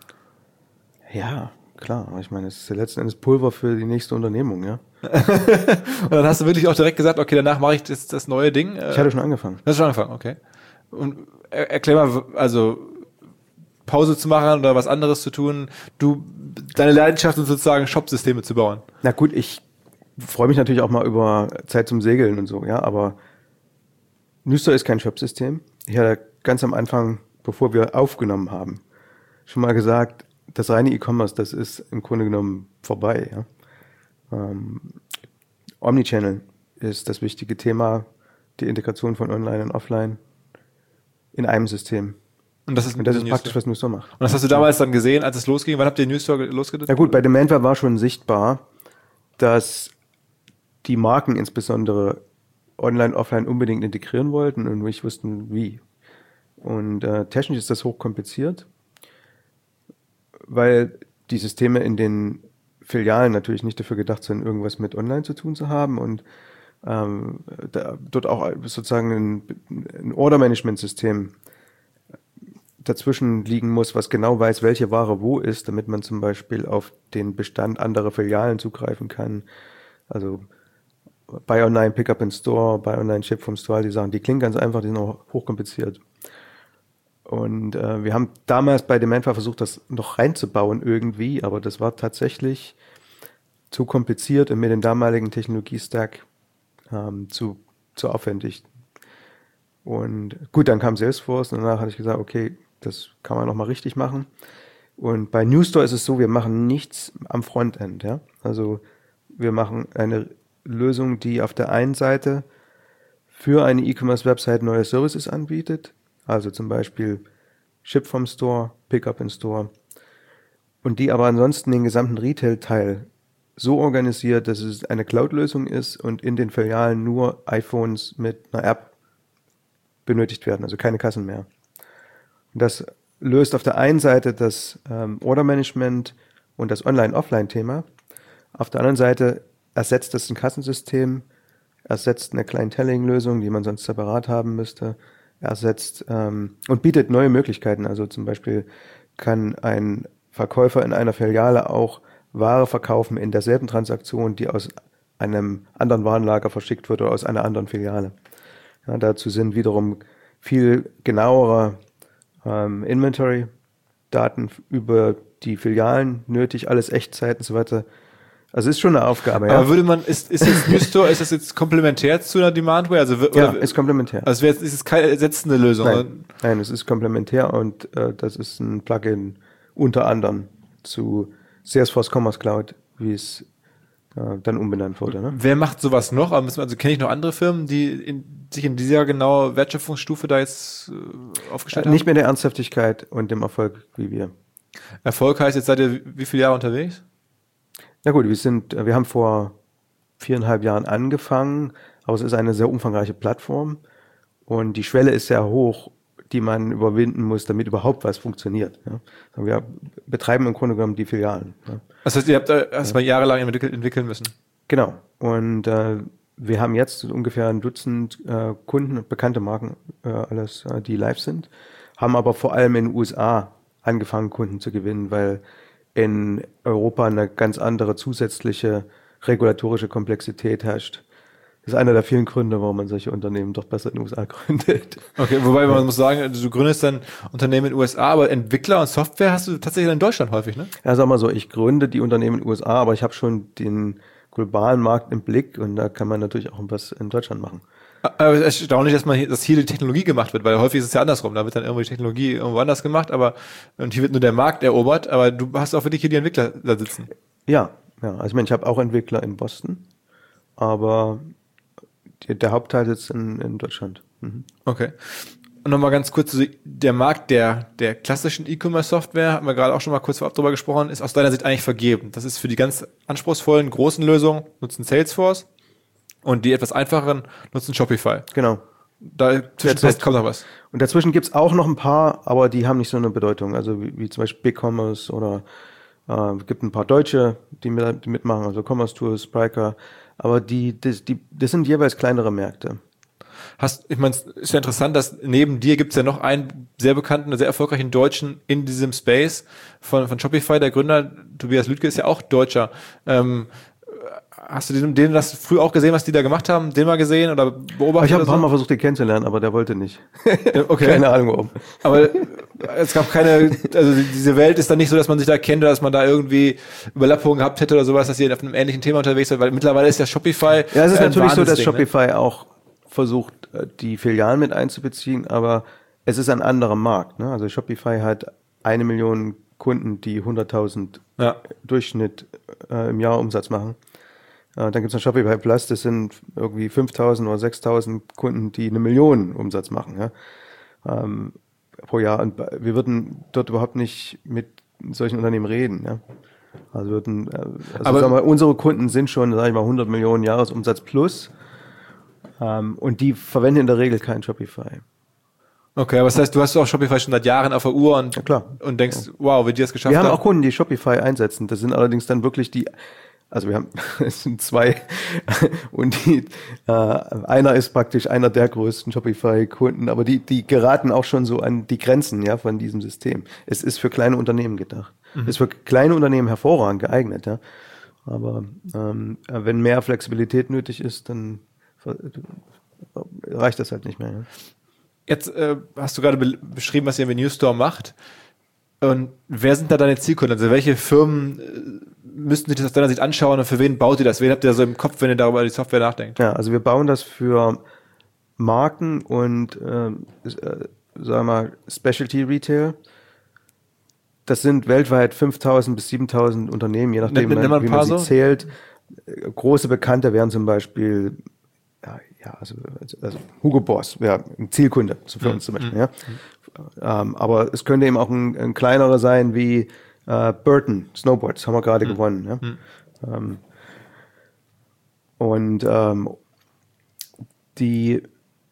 Ja, klar. Ich meine, es ist ja letzten Endes Pulver für die nächste Unternehmung, ja. Und dann hast du wirklich auch direkt gesagt, okay, danach mache ich das, das neue Ding. Ich hatte schon angefangen. Du hast schon angefangen, okay. Und er, erklär mal, also Pause zu machen oder was anderes zu tun. Du, deine Leidenschaft ist sozusagen Shop-Systeme zu bauen. Na gut, ich freue mich natürlich auch mal über Zeit zum Segeln und so, ja, aber Newstore ist kein Shop-System. Ich hatte ganz am Anfang, bevor wir aufgenommen haben, schon mal gesagt, das reine E-Commerce, das ist im Grunde genommen vorbei. Ja. Ähm, Omnichannel ist das wichtige Thema, die Integration von Online und Offline in einem System. Und das ist, und das ist praktisch, was Newstore macht. Und das hast du damals dann gesehen, als es losging? Wann habt ihr Newstore losgedacht? Ja gut, bei Demandware war schon sichtbar, dass die Marken insbesondere online, offline unbedingt integrieren wollten und nicht wussten, wie. Und äh, technisch ist das hochkompliziert, weil die Systeme in den Filialen natürlich nicht dafür gedacht sind, irgendwas mit online zu tun zu haben und ähm, da, dort auch sozusagen ein, ein Order-Management-System dazwischen liegen muss, was genau weiß, welche Ware wo ist, damit man zum Beispiel auf den Bestand anderer Filialen zugreifen kann. Also Buy Online, Pick Up in Store, Buy Online, Ship from Store, die Sachen, die klingen ganz einfach, die sind auch hochkompliziert. Und äh, wir haben damals bei Demandware versucht, das noch reinzubauen irgendwie, aber das war tatsächlich zu kompliziert und mit dem damaligen Technologie-Stack ähm, zu, zu aufwendig. Und gut, dann kam Salesforce und danach hatte ich gesagt, okay, das kann man nochmal richtig machen. Und bei Newstore ist es so, wir machen nichts am Frontend. Ja? Also wir machen eine Lösung, die auf der einen Seite für eine E-Commerce-Website neue Services anbietet, also zum Beispiel Ship vom Store, Pickup in Store, und die aber ansonsten den gesamten Retail-Teil so organisiert, dass es eine Cloud-Lösung ist und in den Filialen nur iPhones mit einer App benötigt werden, also keine Kassen mehr. Und das löst auf der einen Seite das ähm, Order-Management und das Online-Offline-Thema, auf der anderen Seite ersetzt es ein Kassensystem, ersetzt eine Clienteling-Lösung, die man sonst separat haben müsste, ersetzt ähm, und bietet neue Möglichkeiten. Also zum Beispiel kann ein Verkäufer in einer Filiale auch Ware verkaufen in derselben Transaktion, die aus einem anderen Warenlager verschickt wird oder aus einer anderen Filiale. Ja, dazu sind wiederum viel genauere ähm, Inventory-Daten über die Filialen nötig, alles Echtzeit und so weiter. Also ist schon eine Aufgabe, ja. Aber würde man, ist, ist jetzt Newstore, ist das jetzt komplementär zu einer Demandware? Also, oder, ja, ist komplementär. Also wäre jetzt, ist es keine ersetzende Lösung? Nein, nein, es ist komplementär und äh, das ist ein Plugin unter anderem zu Salesforce Commerce Cloud, wie es äh, dann umbenannt wurde. Ne? Wer macht sowas noch? Also kenne ich noch andere Firmen, die in, sich in dieser genauen Wertschöpfungsstufe da jetzt äh, aufgestellt äh, haben? Nicht mit der Ernsthaftigkeit und dem Erfolg wie wir. Erfolg heißt, jetzt seid ihr wie viele Jahre unterwegs? Na gut, wir sind, wir haben vor viereinhalb Jahren angefangen, aber es ist eine sehr umfangreiche Plattform und die Schwelle ist sehr hoch, die man überwinden muss, damit überhaupt was funktioniert. Ja. Wir betreiben im Grunde genommen die Filialen. Ja. Das heißt, ihr habt erstmal jahrelang entwickelt, entwickeln müssen? Genau. Und äh, wir haben jetzt ungefähr ein Dutzend äh, Kunden, bekannte Marken, äh, alles, äh, die live sind, haben aber vor allem in den U S A angefangen, Kunden zu gewinnen, weil in Europa eine ganz andere zusätzliche regulatorische Komplexität herrscht. Das ist einer der vielen Gründe, warum man solche Unternehmen doch besser in den U S A gründet. Okay, wobei man muss sagen, du gründest dann Unternehmen in den U S A, aber Entwickler und Software hast du tatsächlich in Deutschland häufig, ne? Ja, sag mal so, ich gründe die Unternehmen in den U S A, aber ich habe schon den globalen Markt im Blick und da kann man natürlich auch was in Deutschland machen. Aber es ist erstaunlich, dass man hier, dass hier die Technologie gemacht wird, weil häufig ist es ja andersrum. Da wird dann irgendwie die Technologie irgendwo anders gemacht, aber und hier wird nur der Markt erobert, aber du hast auch wirklich hier die Entwickler da sitzen. Ja, ja. Also ich meine, ich habe auch Entwickler in Boston, aber die, der Hauptteil sitzt in, in Deutschland. Mhm. Okay. Und nochmal ganz kurz, der Markt der, der klassischen E-Commerce-Software, haben wir gerade auch schon mal kurz vorab drüber gesprochen, ist aus deiner Sicht eigentlich vergeben. Das ist für die ganz anspruchsvollen, großen Lösungen nutzen Salesforce. Und die etwas einfacheren nutzen Shopify. Genau. Da zwischen kommt noch was. Und dazwischen gibt's auch noch ein paar, aber die haben nicht so eine Bedeutung. Also wie, wie zum Beispiel BigCommerce oder äh, gibt ein paar Deutsche, die, mit, die mitmachen, also Commerce Tools, Spryker. Aber die, das, die, das sind jeweils kleinere Märkte. Hast, ich meine, es ist ja interessant, dass neben dir gibt's ja noch einen sehr bekannten, sehr erfolgreichen Deutschen in diesem Space von, von Shopify. Der Gründer Tobias Lüdke ist ja auch Deutscher. Ähm, Hast du den, den das früh auch gesehen, was die da gemacht haben? Den mal gesehen oder beobachtet? Ich habe ein paar so? Mal versucht, den kennenzulernen, aber der wollte nicht. Okay. Keine Ahnung warum. Aber es gab keine, also diese Welt ist dann nicht so, dass man sich da kennt oder dass man da irgendwie Überlappungen gehabt hätte oder sowas, dass ihr auf einem ähnlichen Thema unterwegs seid, weil mittlerweile ist ja Shopify. Ja, es ist natürlich so, dass Ding, Shopify ne? auch versucht, die Filialen mit einzubeziehen, aber es ist ein anderer Markt. Ne? Also Shopify hat eine Million Kunden, die hunderttausend ja. Durchschnitt äh, im Jahr Umsatz machen. Äh, dann gibt es noch Shopify Plus, das sind irgendwie fünftausend oder sechstausend Kunden, die eine Million Umsatz machen ja? ähm, pro Jahr. Und wir würden dort überhaupt nicht mit solchen Unternehmen reden. Ja? Also würden, äh, also aber sagen wir mal, unsere Kunden sind schon, sag ich mal, hundert Millionen Jahresumsatz plus ähm, und die verwenden in der Regel kein Shopify. Okay, aber das heißt, du hast auch Shopify schon seit Jahren auf der Uhr und, ja, klar. und denkst, wow, wie die das geschafft haben. Wir haben haben. auch Kunden, die Shopify einsetzen. Das sind allerdings dann wirklich die, also wir haben, es sind zwei und die, äh, einer ist praktisch einer der größten Shopify-Kunden, aber die, die geraten auch schon so an die Grenzen, ja, von diesem System. Es ist für kleine Unternehmen gedacht. Mhm. Es ist für kleine Unternehmen hervorragend geeignet, ja. Aber ähm, wenn mehr Flexibilität nötig ist, dann reicht das halt nicht mehr, ja. Jetzt äh, hast du gerade be- beschrieben, was ihr mit Newstore macht. Und wer sind da deine Zielkunden? Also welche Firmen müssten Sie das aus deiner Sicht anschauen und für wen baut ihr das? Wen habt ihr so im Kopf, wenn ihr darüber die Software nachdenkt? Ja, also wir bauen das für Marken und ähm, äh, sagen wir mal Specialty Retail. Das sind weltweit fünftausend bis siebentausend Unternehmen, je nachdem, Nimm, nimm mal ein wie paar man sie so. zählt. Große Bekannte wären zum Beispiel ja, ja also, also Hugo Boss wäre ein Zielkunde für uns zum Beispiel. Ja. Ähm, aber es könnte eben auch ein, ein kleinerer sein wie äh, Burton Snowboards, haben wir gerade mhm. gewonnen. Ja. Mhm. Ähm, und ähm, die,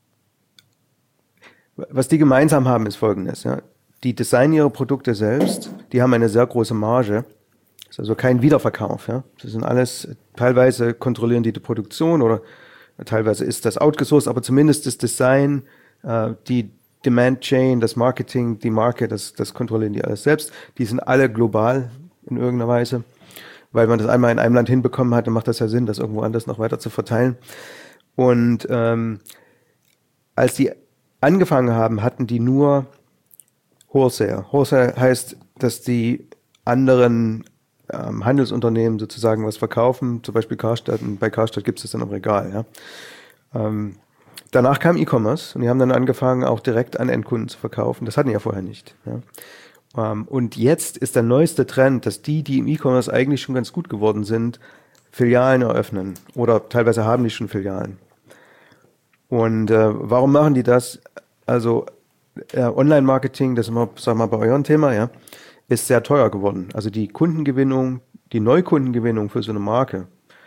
was die gemeinsam haben, ist Folgendes. Ja. Die designen ihre Produkte selbst, die haben eine sehr große Marge. Das ist also kein Wiederverkauf. Ja. Das sind alles, teilweise kontrollieren die die Produktion oder teilweise ist das outgesourced, aber zumindest das Design, äh, die Demand Chain, das Marketing, die Marke, das, das kontrollieren die alles selbst. Die sind alle global in irgendeiner Weise. Weil man das einmal in einem Land hinbekommen hat, dann macht das ja Sinn, das irgendwo anders noch weiter zu verteilen. Und ähm, als die angefangen haben, hatten die nur Wholesale. Wholesale heißt, dass die anderen ähm, Handelsunternehmen sozusagen was verkaufen, zum Beispiel Karstadt, und bei Karstadt gibt es das dann im Regal. Ja. Ähm, danach kam E-Commerce und die haben dann angefangen, auch direkt an Endkunden zu verkaufen. Das hatten die ja vorher nicht. Ja. Um, und jetzt ist der neueste Trend, dass die, die im E-Commerce eigentlich schon ganz gut geworden sind, Filialen eröffnen oder teilweise haben die schon Filialen. Und äh, warum machen die das? Also äh, Online-Marketing, das ist immer, sag mal, bei eurem Thema, ja, ist sehr teuer geworden. Also die Kundengewinnung, die Neukundengewinnung für so eine Marke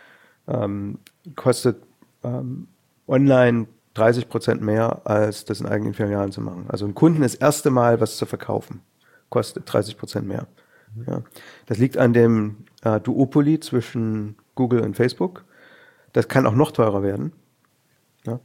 ähm, kostet ähm, online dreißig Prozent mehr, als das in eigenen Filialen zu machen. Also ein Kunden das erste Mal was zu verkaufen kostet dreißig Prozent mehr. Mhm. Ja. Das liegt an dem äh, Duopoly zwischen Google und Facebook. Das kann auch noch teurer werden. Ja.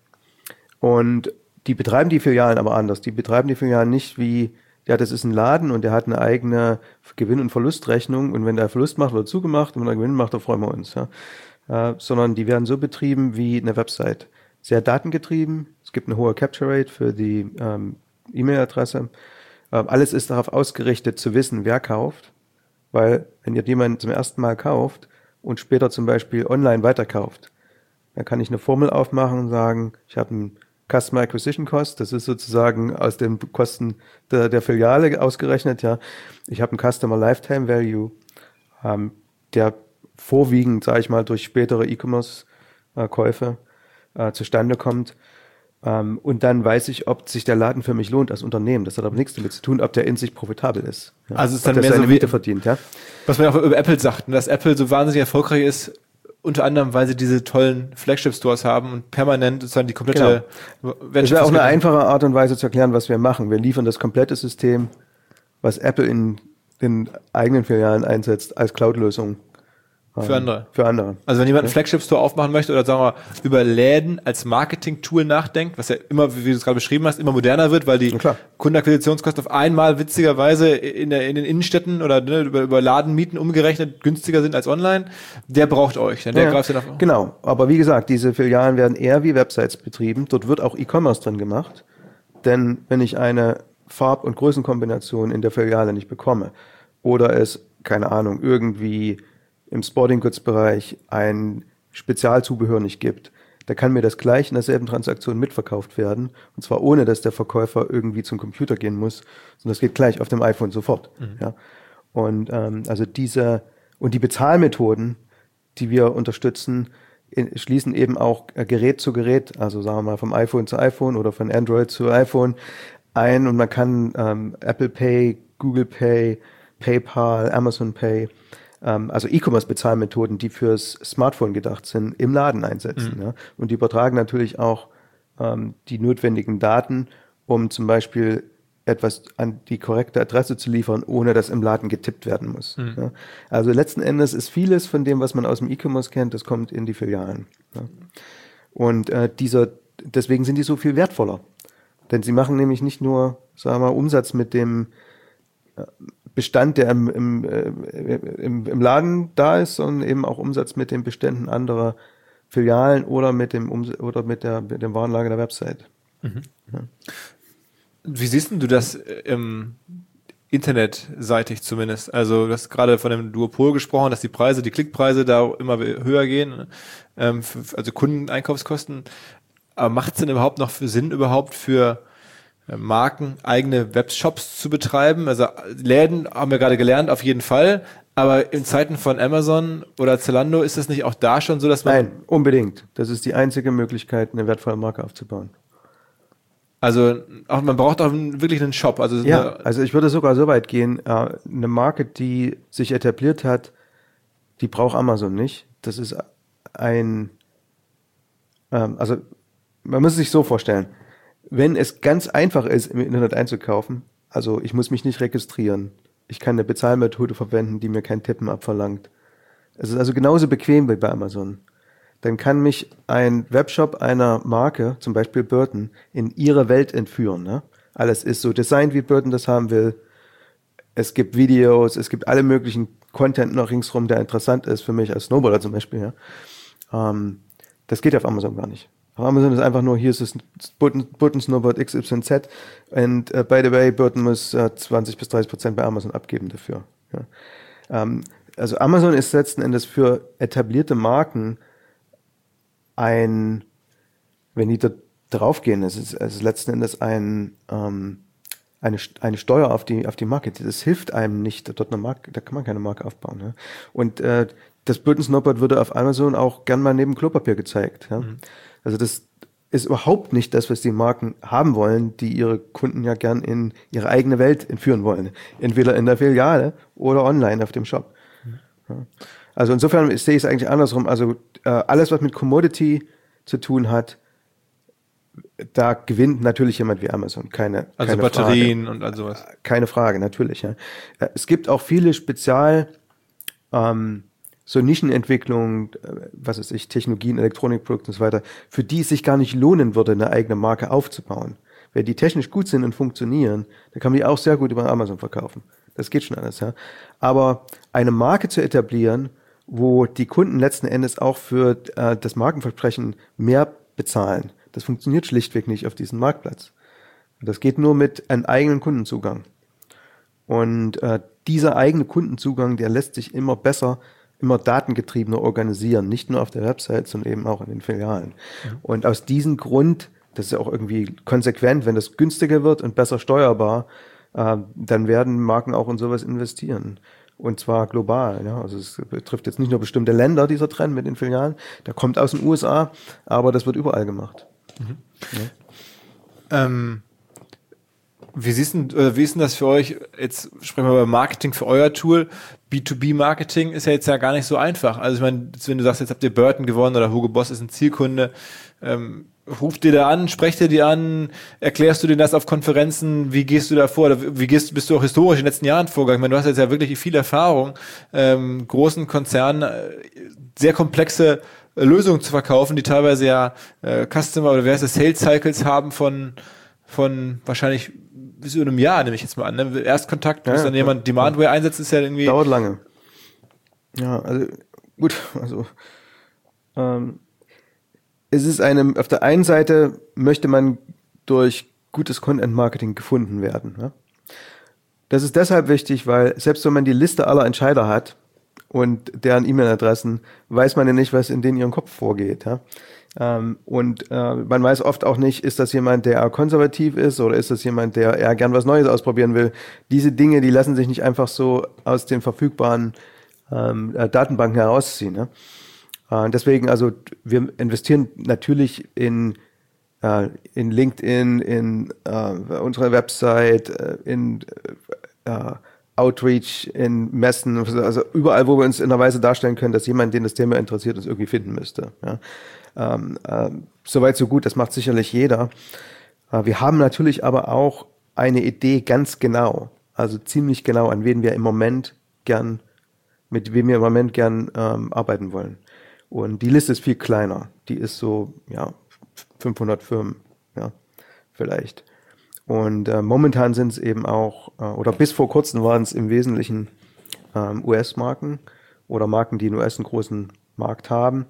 Und die betreiben die Filialen aber anders. Die betreiben die Filialen nicht wie, ja, das ist ein Laden und der hat eine eigene Gewinn- und Verlustrechnung und wenn der Verlust macht, wird zugemacht und wenn er Gewinn macht, dann freuen wir uns. Ja. Äh, sondern die werden so betrieben wie eine Website. Sehr datengetrieben. Es gibt eine hohe Capture Rate für die ähm, E-Mail-Adresse. Alles ist darauf ausgerichtet, zu wissen, wer kauft, weil wenn ihr jemanden zum ersten Mal kauft und später zum Beispiel online weiterkauft, dann kann ich eine Formel aufmachen und sagen, ich habe einen Customer Acquisition Cost, das ist sozusagen aus den Kosten der, der Filiale ausgerechnet, ja. Ich habe einen Customer Lifetime Value, ähm, der vorwiegend, sage ich mal, durch spätere E-Commerce-Käufe äh, zustande kommt. Um, und dann weiß ich, ob sich der Laden für mich lohnt als Unternehmen. Das hat aber nichts damit zu tun, ob der in sich profitabel ist. Ja. Also es ist dann ob mehr seine so Miete wie, verdient, ja. Was man auch über Apple sagt, dass Apple so wahnsinnig erfolgreich ist, unter anderem, weil sie diese tollen Flagship-Stores haben und permanent sozusagen die komplette... Genau. Das wäre auch eine einfache Art und Weise zu erklären, was wir machen. Wir liefern das komplette System, was Apple in den eigenen Filialen einsetzt, als Cloud-Lösung. Für andere. Für andere. Also wenn jemand einen Flagship-Store aufmachen möchte oder sagen wir über Läden als Marketing-Tool nachdenkt, was ja immer, wie du es gerade beschrieben hast, immer moderner wird, weil die Kundenakquisitionskosten auf einmal witzigerweise in, der, in den Innenstädten oder ne, über, über Ladenmieten umgerechnet günstiger sind als online, der braucht euch. Denn der ja, greift dann auf. Genau, aber wie gesagt, diese Filialen werden eher wie Websites betrieben. Dort wird auch E-Commerce drin gemacht. Denn wenn ich eine Farb- und Größenkombination in der Filiale nicht bekomme oder es, keine Ahnung, irgendwie im Sporting Goods Bereich ein Spezialzubehör nicht gibt, da kann mir das gleich in derselben Transaktion mitverkauft werden. Und zwar ohne, dass der Verkäufer irgendwie zum Computer gehen muss, sondern das geht gleich auf dem iPhone sofort. Mhm. Ja. Und ähm, also diese und die Bezahlmethoden, die wir unterstützen, in, schließen eben auch äh, Gerät zu Gerät, also sagen wir mal vom iPhone zu iPhone oder von Android zu iPhone ein. Und man kann ähm, Apple Pay, Google Pay, PayPal, Amazon Pay, also E-Commerce-Bezahlmethoden, die fürs Smartphone gedacht sind, im Laden einsetzen. Mhm. Ja. Und die übertragen natürlich auch ähm, die notwendigen Daten, um zum Beispiel etwas an die korrekte Adresse zu liefern, ohne dass im Laden getippt werden muss. Mhm. Ja. Also letzten Endes ist vieles von dem, was man aus dem E-Commerce kennt, das kommt in die Filialen. Ja. Und äh, dieser, deswegen sind die so viel wertvoller. Denn sie machen nämlich nicht nur, sagen wir mal, Umsatz mit dem äh, Bestand, der im, im, im, im Laden da ist, sondern eben auch Umsatz mit den Beständen anderer Filialen oder mit dem Ums- oder mit der mit dem Warenlager der Website. Mhm. Ja. Wie siehst du das? Ähm, internetseitig zumindest. Also du hast gerade von dem Duopol gesprochen, dass die Preise, die Klickpreise da immer höher gehen, ähm, für, also Kundeneinkaufskosten. Aber macht es denn überhaupt noch für Sinn, überhaupt für Marken eigene Webshops zu betreiben? Also Läden haben wir gerade gelernt, auf jeden Fall. Aber in Zeiten von Amazon oder Zalando ist es nicht auch da schon so, dass man... Nein, unbedingt. Das ist die einzige Möglichkeit, eine wertvolle Marke aufzubauen. Also auch, man braucht auch wirklich einen Shop. Also ja, also ich würde sogar so weit gehen, äh, eine Marke, die sich etabliert hat, die braucht Amazon nicht. Das ist ein, ähm, also man muss sich so vorstellen, wenn es ganz einfach ist, im Internet einzukaufen, also ich muss mich nicht registrieren, ich kann eine Bezahlmethode verwenden, die mir kein Tippen abverlangt. Es ist also genauso bequem wie bei Amazon. Dann kann mich ein Webshop einer Marke, zum Beispiel Burton, in ihre Welt entführen. Ne? Alles ist so designt, wie Burton das haben will. Es gibt Videos, es gibt alle möglichen Content noch ringsrum, der interessant ist für mich als Snowboarder zum Beispiel. Ja? Ähm, das geht auf Amazon gar nicht. Auf Amazon ist einfach nur, hier ist das Burton, Burton Snowboard X Y Z und uh, by the way, Burton muss uh, zwanzig bis dreißig Prozent bei Amazon abgeben dafür. Ja? Ähm, also Amazon ist letzten Endes für etablierte Marken ein, wenn die da draufgehen, es ist, es ist letzten Endes ein, ähm, eine, eine Steuer auf die, auf die Marke. Das hilft einem nicht, dort eine Marke, da kann man keine Marke aufbauen. Ja? Und äh, das Burton Snowboard würde auf Amazon auch gern mal neben Klopapier gezeigt. Ja? Mhm. Also das ist überhaupt nicht das, was die Marken haben wollen, die ihre Kunden ja gern in ihre eigene Welt entführen wollen. Entweder in der Filiale oder online auf dem Shop. Mhm. Ja? Also insofern sehe ich es eigentlich andersrum. Also äh, alles, was mit Commodity zu tun hat, da gewinnt natürlich jemand wie Amazon. Keine, also keine Batterien Frage. Und all sowas. Keine Frage, natürlich. Ja. Es gibt auch viele Spezial, ähm, so Nischenentwicklungen, was weiß ich, Technologien, Elektronikprodukte und so weiter, für die es sich gar nicht lohnen würde, eine eigene Marke aufzubauen. Wenn die technisch gut sind und funktionieren, dann kann man die auch sehr gut über Amazon verkaufen. Das geht schon alles. Ja. Aber eine Marke zu etablieren, wo die Kunden letzten Endes auch für äh, das Markenversprechen mehr bezahlen. Das funktioniert schlichtweg nicht auf diesem Marktplatz. Das geht nur mit einem eigenen Kundenzugang. Und äh, dieser eigene Kundenzugang, der lässt sich immer besser, immer datengetriebener organisieren. Nicht nur auf der Website, sondern eben auch in den Filialen. Mhm. Und aus diesem Grund, das ist ja auch irgendwie konsequent, wenn das günstiger wird und besser steuerbar, äh, dann werden Marken auch in sowas investieren. Und zwar global. Ja. Also es betrifft jetzt nicht nur bestimmte Länder, dieser Trend mit den Filialen. Der kommt aus den U S A, aber das wird überall gemacht. Mhm. Ja. Ähm, wie, siehst denn, äh, wie ist denn das für euch? Jetzt sprechen wir über Marketing für euer Tool. B zwei B Marketing ist ja jetzt ja gar nicht so einfach. Also ich meine, wenn du sagst, jetzt habt ihr Burton gewonnen oder Hugo Boss ist ein Zielkunde, ähm, ruft dir da an, sprecht dir die an, erklärst du denen das auf Konferenzen, wie gehst du da vor, oder wie gehst, bist du auch historisch in den letzten Jahren vorgegangen? Ich meine, du hast jetzt ja wirklich viel Erfahrung, ähm, großen Konzernen äh, sehr komplexe äh, Lösungen zu verkaufen, die teilweise ja äh, Customer oder wie heißt das, Sales Cycles haben von, von wahrscheinlich bis zu einem Jahr, nehme ich jetzt mal an. Ne? Erstkontakt, bis ja, dann ja, jemand Demandware einsetzt, ist ja irgendwie... Dauert lange. Ja, also gut, also ähm, es ist eine, auf der einen Seite möchte man durch gutes Content-Marketing gefunden werden. Ja? Das ist deshalb wichtig, weil selbst wenn man die Liste aller Entscheider hat und deren E-Mail-Adressen, weiß man ja nicht, was in denen ihrem Kopf vorgeht. Ja? Ähm, und äh, man weiß oft auch nicht, ist das jemand, der eher konservativ ist oder ist das jemand, der eher gern was Neues ausprobieren will. Diese Dinge, die lassen sich nicht einfach so aus den verfügbaren ähm, Datenbanken herausziehen. Ne? Deswegen, also wir investieren natürlich in, äh, in LinkedIn, in äh, unsere Website, äh, in äh, Outreach, in Messen, also überall, wo wir uns in einer Weise darstellen können, dass jemand, den das Thema interessiert, uns irgendwie finden müsste. Ja. Ähm, äh, Soweit so gut, das macht sicherlich jeder. Äh, wir haben natürlich aber auch eine Idee ganz genau, also ziemlich genau, an wen wir im Moment gern, mit wem wir im Moment gern ähm, arbeiten wollen. Und die Liste ist viel kleiner. Die ist so, ja, fünfhundert Firmen, ja, vielleicht. Und äh, momentan sind es eben auch, äh, oder bis vor kurzem waren es im Wesentlichen ähm, U S-Marken oder Marken, die in U S einen großen Markt haben.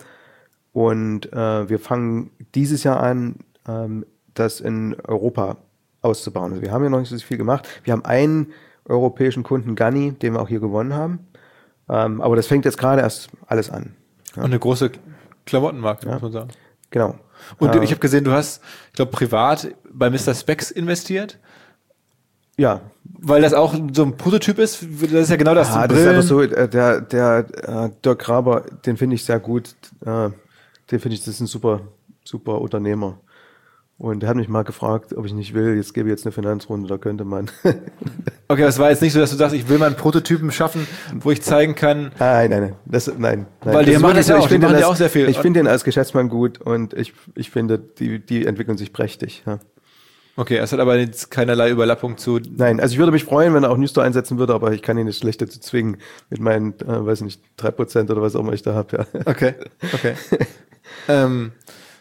Und äh, wir fangen dieses Jahr an, ähm, das in Europa auszubauen. Also wir haben ja noch nicht so viel gemacht. Wir haben ein europäischen Kunden Ganni, den wir auch hier gewonnen haben. Ähm, aber das fängt jetzt gerade erst alles an. Ja. Und eine große Klamottenmarke, ja. muss man sagen. Genau. Und äh, ich habe gesehen, du hast, ich glaube, privat bei Mister Spex investiert. Ja. Weil das auch so ein Prototyp ist. Das ist ja genau das. Ah, das ist einfach so, der, der äh, Dirk Graber, den finde ich sehr gut. Äh, den finde ich, das ist ein super, super Unternehmer. Und er hat mich mal gefragt, ob ich nicht will, jetzt gebe ich jetzt eine Finanzrunde, da könnte man. Okay, das war jetzt nicht so, dass du sagst, ich will mal einen Prototypen schaffen, wo ich zeigen kann. Nein, nein, nein. Das, nein, nein. Weil die das machen das ja auch, ich finde die machen das, ja auch sehr viel. Ich finde den als Geschäftsmann gut und ich, ich finde, die, die entwickeln sich prächtig. Ja. Okay, es hat aber jetzt keinerlei Überlappung zu... Nein, also ich würde mich freuen, wenn er auch Newstore einsetzen würde, aber ich kann ihn nicht schlecht dazu zwingen mit meinen, äh, weiß nicht, drei Prozent oder was auch immer ich da habe. Ja. Okay, okay. ähm...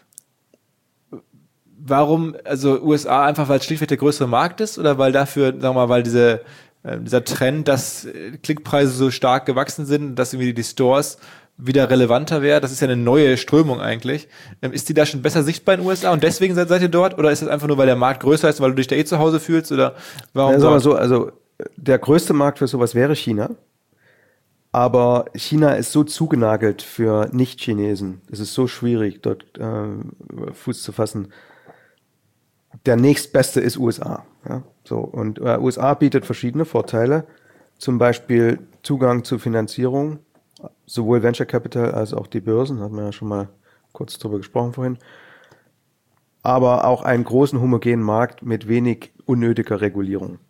Warum, also U S A einfach, weil es schlichtweg der größere Markt ist oder weil dafür, sagen wir mal, weil diese, äh, dieser Trend, dass äh, Klickpreise so stark gewachsen sind, dass irgendwie die Stores wieder relevanter wäre, das ist ja eine neue Strömung eigentlich. Ähm, ist die da schon besser sichtbar in den U S A und deswegen seid, seid ihr dort oder ist das einfach nur, weil der Markt größer ist, weil du dich da eh zu Hause fühlst oder warum? Ja, sagen wir so, also der größte Markt für sowas wäre China. Aber China ist so zugenagelt für Nicht-Chinesen. Es ist so schwierig, dort äh, Fuß zu fassen. Der nächstbeste ist U S A. Ja, so. Und äh, U S A bietet verschiedene Vorteile, zum Beispiel Zugang zu Finanzierung, sowohl Venture Capital als auch die Börsen, hatten wir ja schon mal kurz drüber gesprochen vorhin, aber auch einen großen homogenen Markt mit wenig unnötiger Regulierung.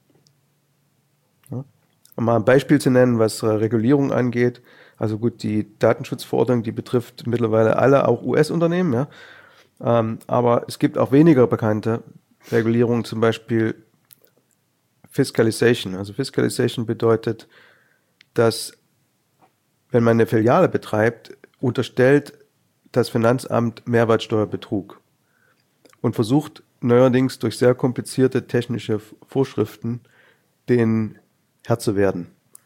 Ja. Um mal ein Beispiel zu nennen, was äh, Regulierung angeht, also gut, die Datenschutzverordnung, die betrifft mittlerweile alle, auch U S-Unternehmen, ja. Ähm, aber es gibt auch weniger bekannte Regulierungen, zum Beispiel Fiscalization. Also Fiscalization bedeutet, dass wenn man eine Filiale betreibt, unterstellt das Finanzamt Mehrwertsteuerbetrug und versucht neuerdings durch sehr komplizierte technische Vorschriften den Herr zu werden.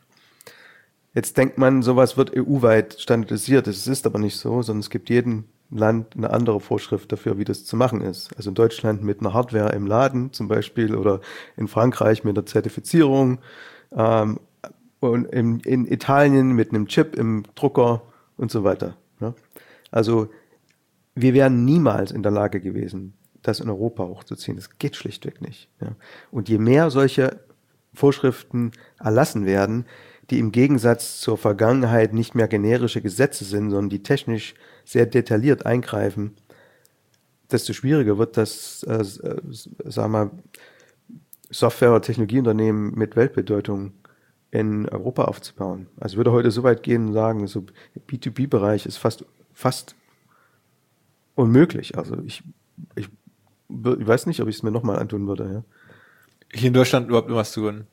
Jetzt denkt man, sowas wird E U-weit standardisiert. Es ist aber nicht so, sondern es gibt jeden Land eine andere Vorschrift dafür, wie das zu machen ist. Also in Deutschland mit einer Hardware im Laden zum Beispiel oder in Frankreich mit einer Zertifizierung ähm, und in, in Italien mit einem Chip im Drucker und so weiter. Ja. Also wir wären niemals in der Lage gewesen, das in Europa hochzuziehen. Das geht schlichtweg nicht. Ja. Und je mehr solche Vorschriften erlassen werden, die im Gegensatz zur Vergangenheit nicht mehr generische Gesetze sind, sondern die technisch sehr detailliert eingreifen, desto schwieriger wird das, äh, sagen wir, Software- oder Technologieunternehmen mit Weltbedeutung in Europa aufzubauen. Also ich würde heute so weit gehen und sagen, so B zwei B-Bereich ist fast, fast unmöglich. Also ich, ich, ich weiß nicht, ob ich es mir nochmal antun würde. Ja. Hier in Deutschland überhaupt nur was zu tun.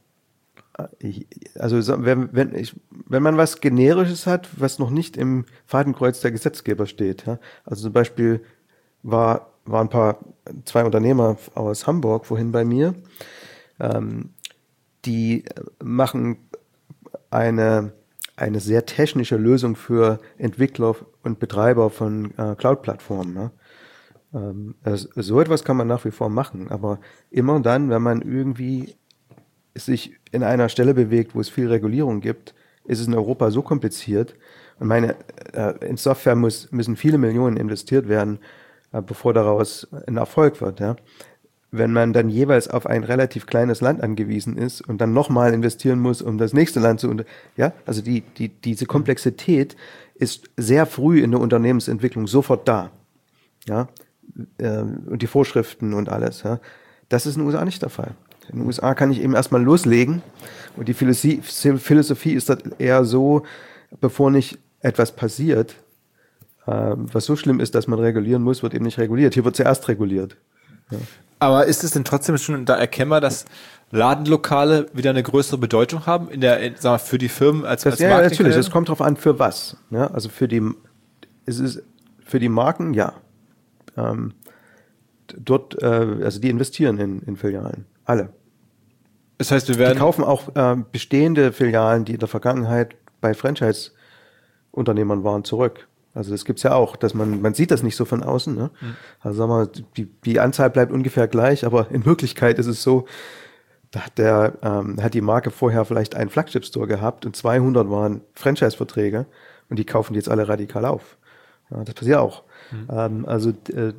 Also wenn, wenn, ich, wenn man was Generisches hat, was noch nicht im Fadenkreuz der Gesetzgeber steht, ja, also zum Beispiel war, waren ein paar, zwei Unternehmer aus Hamburg vorhin bei mir, ähm, die machen eine, eine sehr technische Lösung für Entwickler und Betreiber von äh, Cloud-Plattformen. Ja. Ähm, also so etwas kann man nach wie vor machen, aber immer dann, wenn man irgendwie sich in einer Stelle bewegt, wo es viel Regulierung gibt, ist es in Europa so kompliziert. Und meine, äh, in Software muss, müssen viele Millionen investiert werden, äh, bevor daraus ein Erfolg wird. Ja. Wenn man dann jeweils auf ein relativ kleines Land angewiesen ist und dann nochmal investieren muss, um das nächste Land zu unter, ja, also die, die, diese Komplexität ist sehr früh in der Unternehmensentwicklung sofort da. Ja, äh, und die Vorschriften und alles. Ja. Das ist in den U S A nicht der Fall. In den U S A kann ich eben erstmal loslegen und die Philosophie, Philosophie ist das eher so, bevor nicht etwas passiert, äh, was so schlimm ist, dass man regulieren muss, wird eben nicht reguliert. Hier wird zuerst reguliert. Ja. Aber ist es denn trotzdem schon da erkennbar, dass Ladenlokale wieder eine größere Bedeutung haben in der, in, sagen wir, für die Firmen als, das, als ja, Marketing? Natürlich, es kommt darauf an, für was. Ja, also für die, es ist für die Marken, ja. Ähm, dort, äh, also die investieren in, in Filialen. Alle. Das heißt, wir werden. Die kaufen auch äh, bestehende Filialen, die in der Vergangenheit bei Franchise-Unternehmern waren, zurück. Also das gibt's ja auch, dass man, man sieht das nicht so von außen. Ne? Mhm. Also sagen wir, die, die Anzahl bleibt ungefähr gleich, aber in Wirklichkeit ist es so, Da hat, der, ähm, hat die Marke vorher vielleicht einen Flagship-Store gehabt und zweihundert waren Franchise-Verträge und die kaufen die jetzt alle radikal auf. Ja, das passiert auch. Mhm. Ähm, also äh,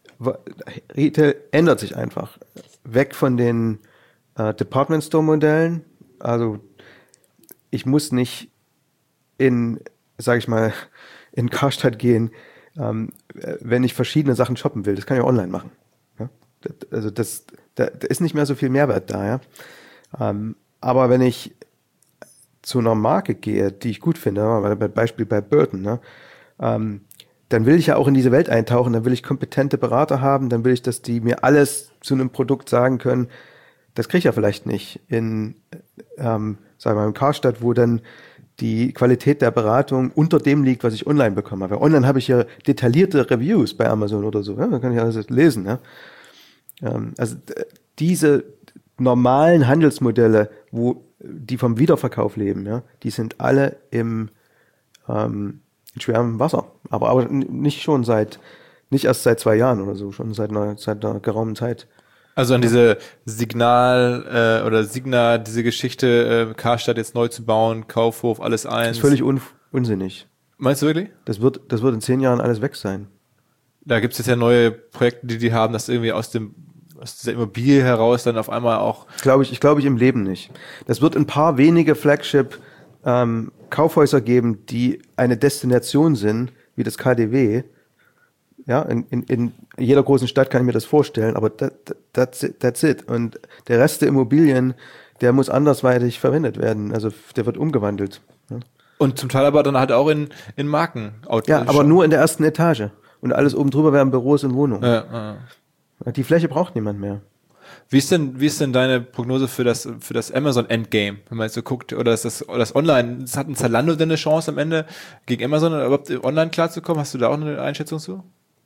Retail ändert sich einfach. Weg von den äh, Department-Store-Modellen. Also ich muss nicht in, sage ich mal, in Karstadt gehen, ähm, wenn ich verschiedene Sachen shoppen will. Das kann ich auch online machen. Ja? Das, also das, da, da ist nicht mehr so viel Mehrwert da. Ja? Ähm, aber wenn ich zu einer Marke gehe, die ich gut finde, bei Beispiel bei Burton, ne? ähm, dann will ich ja auch in diese Welt eintauchen, dann will ich kompetente Berater haben, dann will ich, dass die mir alles zu einem Produkt sagen können. Das kriege ich ja vielleicht nicht in, ähm, sagen wir mal, im Karstadt, wo dann die Qualität der Beratung unter dem liegt, was ich online bekomme. Weil online habe ich ja detaillierte Reviews bei Amazon oder so, ja? Da kann ich alles lesen. Ja? Ähm, also d- diese normalen Handelsmodelle, wo die vom Wiederverkauf leben, ja, die sind alle im ähm, in schwerem Wasser. Aber, aber nicht schon seit, nicht erst seit zwei Jahren oder so, schon seit einer, seit einer geraumen Zeit. Also an diese Signal äh, oder Signa, diese Geschichte, äh, Karstadt jetzt neu zu bauen, Kaufhof, alles eins. Das ist völlig un- unsinnig. Meinst du wirklich? Das wird, das wird in zehn Jahren alles weg sein. Da gibt es jetzt ja neue Projekte, die die haben, dass irgendwie aus dem aus dieser Immobilie heraus dann auf einmal auch... Glaube ich, ich glaube ich im Leben nicht. Das wird ein paar wenige Flagship ähm, Kaufhäuser geben, die eine Destination sind, wie das K D W. Ja, in, in, in jeder großen Stadt kann ich mir das vorstellen, aber that, that's, it, that's it. Und der Rest der Immobilien, der muss andersweitig verwendet werden. Also der wird umgewandelt. Ja. Und zum Teil aber dann halt auch in, in Marken. Ja, aber nur in der ersten Etage. Und alles oben drüber wären Büros und Wohnungen. Ja, ja. Die Fläche braucht niemand mehr. Wie ist denn, wie ist denn deine Prognose für das, für das Amazon Endgame? Wenn man jetzt so guckt, oder ist das, oder das Online, das hat ein Zalando denn eine Chance am Ende gegen Amazon überhaupt online klarzukommen? Hast du da auch eine Einschätzung zu?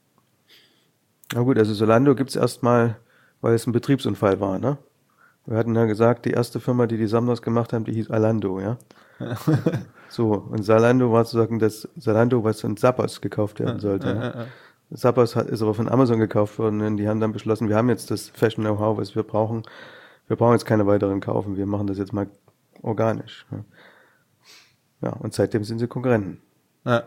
Na gut, also Zalando gibt's erstmal, weil es ein Betriebsunfall war, ne? Wir hatten ja gesagt, die erste Firma, die die Samnos gemacht haben, die hieß Alando, ja? So, und Zalando war sozusagen das Zalando, was von Zappos gekauft werden sollte. Ja, ja, ja. Zappos hat, ist aber von Amazon gekauft worden und die haben dann beschlossen, wir haben jetzt das Fashion-Know-how, was wir brauchen. Wir brauchen jetzt keine weiteren kaufen, wir machen das jetzt mal organisch. Ja, ja, und seitdem sind sie Konkurrenten. Ja.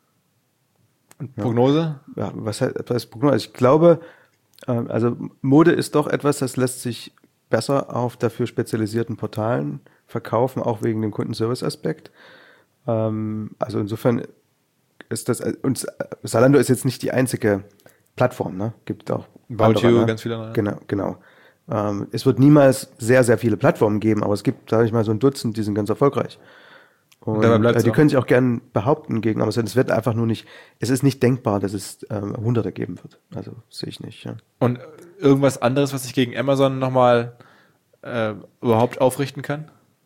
Und Prognose? Ja, ja was heißt, was heißt Prognose? Also ich glaube, also Mode ist doch etwas, das lässt sich besser auf dafür spezialisierten Portalen verkaufen, auch wegen dem Kundenservice-Aspekt. Also insofern ist das, und Zalando ist jetzt nicht die einzige Plattform, ne? Gibt auch About You, ne? ganz viele andere. Genau, genau. Ähm, es wird niemals sehr, sehr viele Plattformen geben, aber es gibt, sage ich mal, so ein Dutzend, die sind ganz erfolgreich. Und äh, die auch. Können sich auch gern behaupten gegen Amazon. Es wird einfach nur nicht, es ist nicht denkbar, dass es ähm, Hunderte geben wird. Also sehe ich nicht. Ja. Und irgendwas anderes, was sich gegen Amazon nochmal äh, überhaupt aufrichten kann?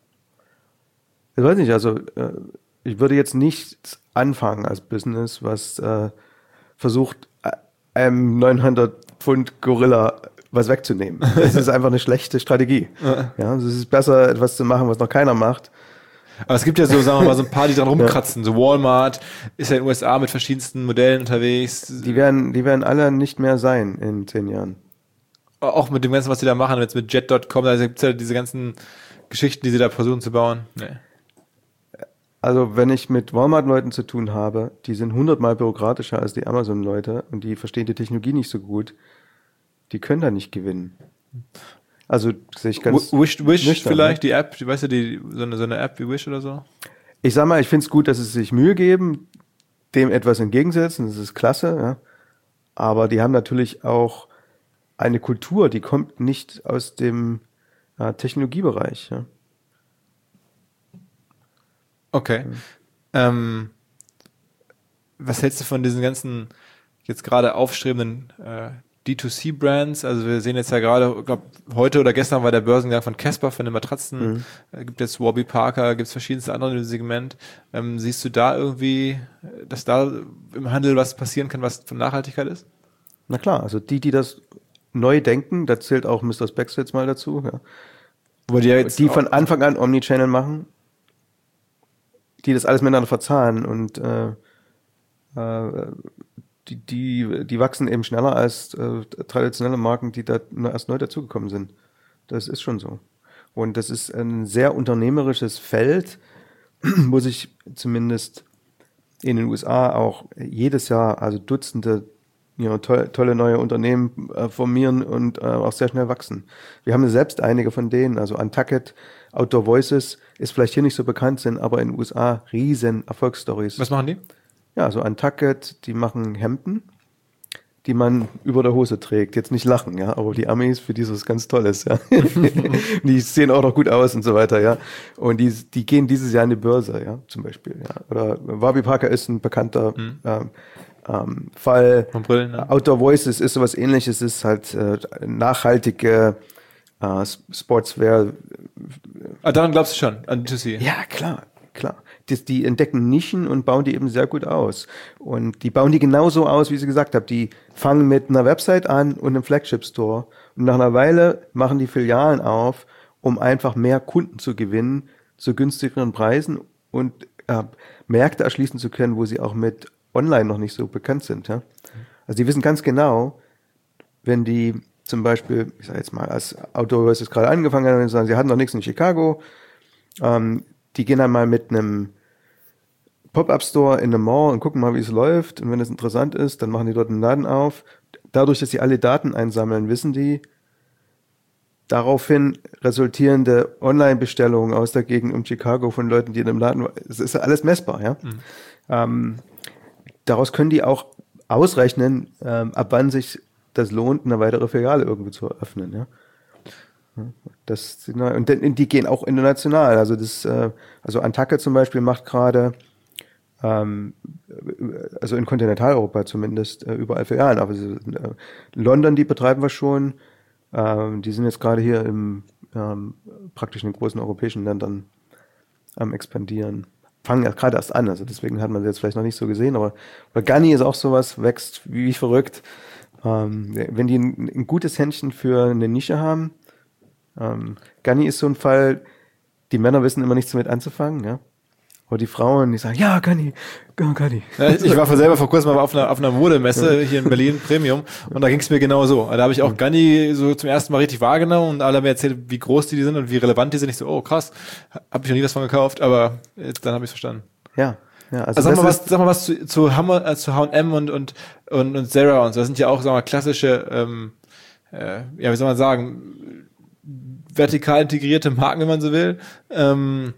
Ich weiß nicht, also äh, ich würde jetzt nicht anfangen als Business, was äh, versucht, einem neunhundert Pfund Gorilla was wegzunehmen. Das ist einfach eine schlechte Strategie. Ja, es ist besser, etwas zu machen, was noch keiner macht. Aber es gibt ja so, sagen wir mal, so ein paar, die dran rumkratzen. So Walmart ist ja in den U S A mit verschiedensten Modellen unterwegs. Die werden, die werden alle nicht mehr sein in zehn Jahren. Auch mit dem Ganzen, was sie da machen, jetzt mit Jet Punkt com, da gibt es ja diese ganzen Geschichten, die sie da versuchen zu bauen. Nee. Also wenn ich mit Walmart-Leuten zu tun habe, die sind hundertmal bürokratischer als die Amazon-Leute und die verstehen die Technologie nicht so gut, die können da nicht gewinnen. Also sehe ich ganz Wish, Wish nüchtern, vielleicht, ne? die App, weißt du, die, so, eine, so eine App wie Wish oder so? Ich sag mal, ich finde es gut, dass sie sich Mühe geben, dem etwas entgegensetzen, das ist klasse, ja. Aber die haben natürlich auch eine Kultur, die kommt nicht aus dem äh, Technologiebereich, ja. Okay. Mhm. Ähm, was hältst du von diesen ganzen jetzt gerade aufstrebenden äh, D zwei C Brands? Also wir sehen jetzt ja gerade, ich glaube, heute oder gestern war der Börsengang von Casper von den Matratzen. Mhm. Äh, gibt jetzt Warby Parker, gibt es verschiedenste andere im Segment. Ähm, siehst du da irgendwie, dass da im Handel was passieren kann, was von Nachhaltigkeit ist? Na klar, also die, die das neu denken, da zählt auch Mister Spex jetzt mal dazu, ja. Wo die, ja jetzt die von Anfang an Omnichannel machen, die das alles miteinander verzahnen und äh, äh, die, die, die wachsen eben schneller als äh, traditionelle Marken, die da nur erst neu dazugekommen sind. Das ist schon so. Und das ist ein sehr unternehmerisches Feld, wo sich zumindest in den U S A auch jedes Jahr also Dutzende ja, to- tolle neue Unternehmen äh, formieren und äh, auch sehr schnell wachsen. Wir haben selbst einige von denen, also Untuckit, Outdoor Voices ist vielleicht hier nicht so bekannt, sind aber in den U S A riesen Erfolgsstories. Was machen die? Ja, so Untuckit, die machen Hemden, die man über der Hose trägt. Jetzt nicht lachen, ja, aber die Amis, für die ist was ganz Tolles, ja. Die sehen auch noch gut aus und so weiter, ja. Und die, die gehen dieses Jahr an die Börse, ja, zum Beispiel, ja. Oder Warby Parker ist ein bekannter mhm. ähm, ähm, Fall. Von Brillen, ne? Outdoor Voices ist sowas Ähnliches, ist halt äh, nachhaltige äh, Sportswear. Ah, daran glaubst du schon, an D zwei C? Ja, klar, klar. Die, die entdecken Nischen und bauen die eben sehr gut aus. Und die bauen die genauso aus, wie sie gesagt habe. Die fangen mit einer Website an und einem Flagship-Store. Und nach einer Weile machen die Filialen auf, um einfach mehr Kunden zu gewinnen, zu günstigeren Preisen und äh, Märkte erschließen zu können, wo sie auch mit online noch nicht so bekannt sind. Ja? Also die wissen ganz genau, wenn die zum Beispiel, ich sage jetzt mal, als Outdoor Voices gerade angefangen haben, sagen, sie hatten noch nichts in Chicago, ähm, die gehen dann mal mit einem Pop-Up-Store in einem Mall und gucken mal, wie es läuft. Und wenn es interessant ist, dann machen die dort einen Laden auf. Dadurch, dass sie alle Daten einsammeln, wissen die, daraufhin resultierende Online-Bestellungen aus der Gegend um Chicago von Leuten, die in dem Laden waren. Es ist alles messbar, ja. Mhm. Ähm, daraus können die auch ausrechnen, ähm, ab wann sich das lohnt, eine weitere Filiale irgendwo zu eröffnen, ja. Das, und die gehen auch international. Also das, also Untuckit zum Beispiel macht gerade, ähm, also in Kontinentaleuropa zumindest, überall Filialen. Aber London, die betreiben wir schon. Ähm, die sind jetzt gerade hier im ähm, praktisch in den großen europäischen Ländern am expandieren. Fangen ja gerade erst an. Also deswegen hat man sie jetzt vielleicht noch nicht so gesehen. Aber Ganni ist auch sowas, wächst wie verrückt. Ähm, wenn die ein, ein gutes Händchen für eine Nische haben. Ähm, Ganni ist so ein Fall, die Männer wissen immer nichts damit anzufangen, ja. Aber die Frauen, die sagen, ja, Ganni, Ganni. Ja, ich war vor selber vor kurzem mal auf einer, auf einer Modemesse hier in Berlin, Premium, und da ging es mir genau so. Da habe ich auch Ganni so zum ersten Mal richtig wahrgenommen und alle haben mir erzählt, wie groß die sind und wie relevant die sind. Ich so, oh krass, habe ich noch nie was von gekauft, aber jetzt, dann habe ich es verstanden. Ja. Ja, also, also sag, mal was, sag mal was zu, zu Hammer, äh, zu H und M und, und, und, und Zara und so. Das sind ja auch, sagen wir mal, klassische, ähm, äh, ja, wie soll man sagen, vertikal integrierte Marken, wenn man so will. Ähm,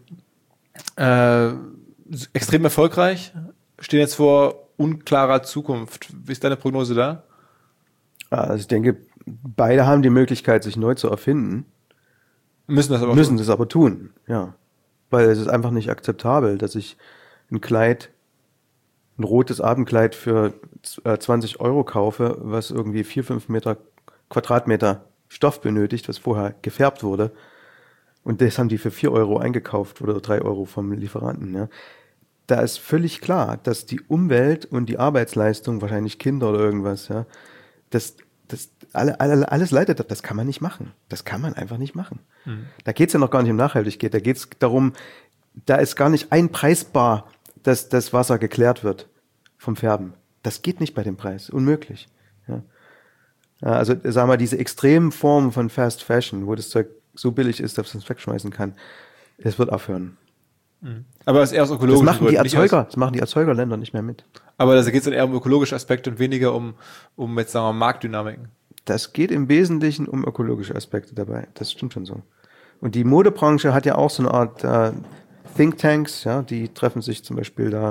äh, extrem erfolgreich, stehen jetzt vor unklarer Zukunft. Wie ist deine Prognose da? Also ich denke, beide haben die Möglichkeit, sich neu zu erfinden. Müssen das aber Müssen tun. das aber tun, ja. Weil es ist einfach nicht akzeptabel, dass ich ein Kleid, ein rotes Abendkleid für zwanzig Euro kaufe, was irgendwie vier, fünf Meter, Quadratmeter Stoff benötigt, was vorher gefärbt wurde. Und das haben die für vier Euro eingekauft oder drei Euro vom Lieferanten. Ja. Da ist völlig klar, dass die Umwelt und die Arbeitsleistung, wahrscheinlich Kinder oder irgendwas, ja, das, das alle, alle, alles leidet. Das kann man nicht machen. Das kann man einfach nicht machen. Mhm. Da geht es ja noch gar nicht um Nachhaltigkeit. Da geht es darum, da ist gar nicht einpreisbar, dass das Wasser geklärt wird vom Färben. Das geht nicht bei dem Preis. Unmöglich. Ja. Also, sagen wir mal, diese extremen Formen von Fast Fashion, wo das Zeug so billig ist, dass man es wegschmeißen kann, es wird aufhören. Mhm. Aber das ist eher aus ökologischen Das machen die Gründen, Erzeuger, das machen die Erzeugerländer nicht mehr mit. Aber da geht es dann eher um ökologische Aspekte und weniger um, um jetzt sagen wir mal, Marktdynamiken. Das geht im Wesentlichen um ökologische Aspekte dabei. Das stimmt schon so. Und die Modebranche hat ja auch so eine Art äh, Thinktanks, ja, die treffen sich zum Beispiel da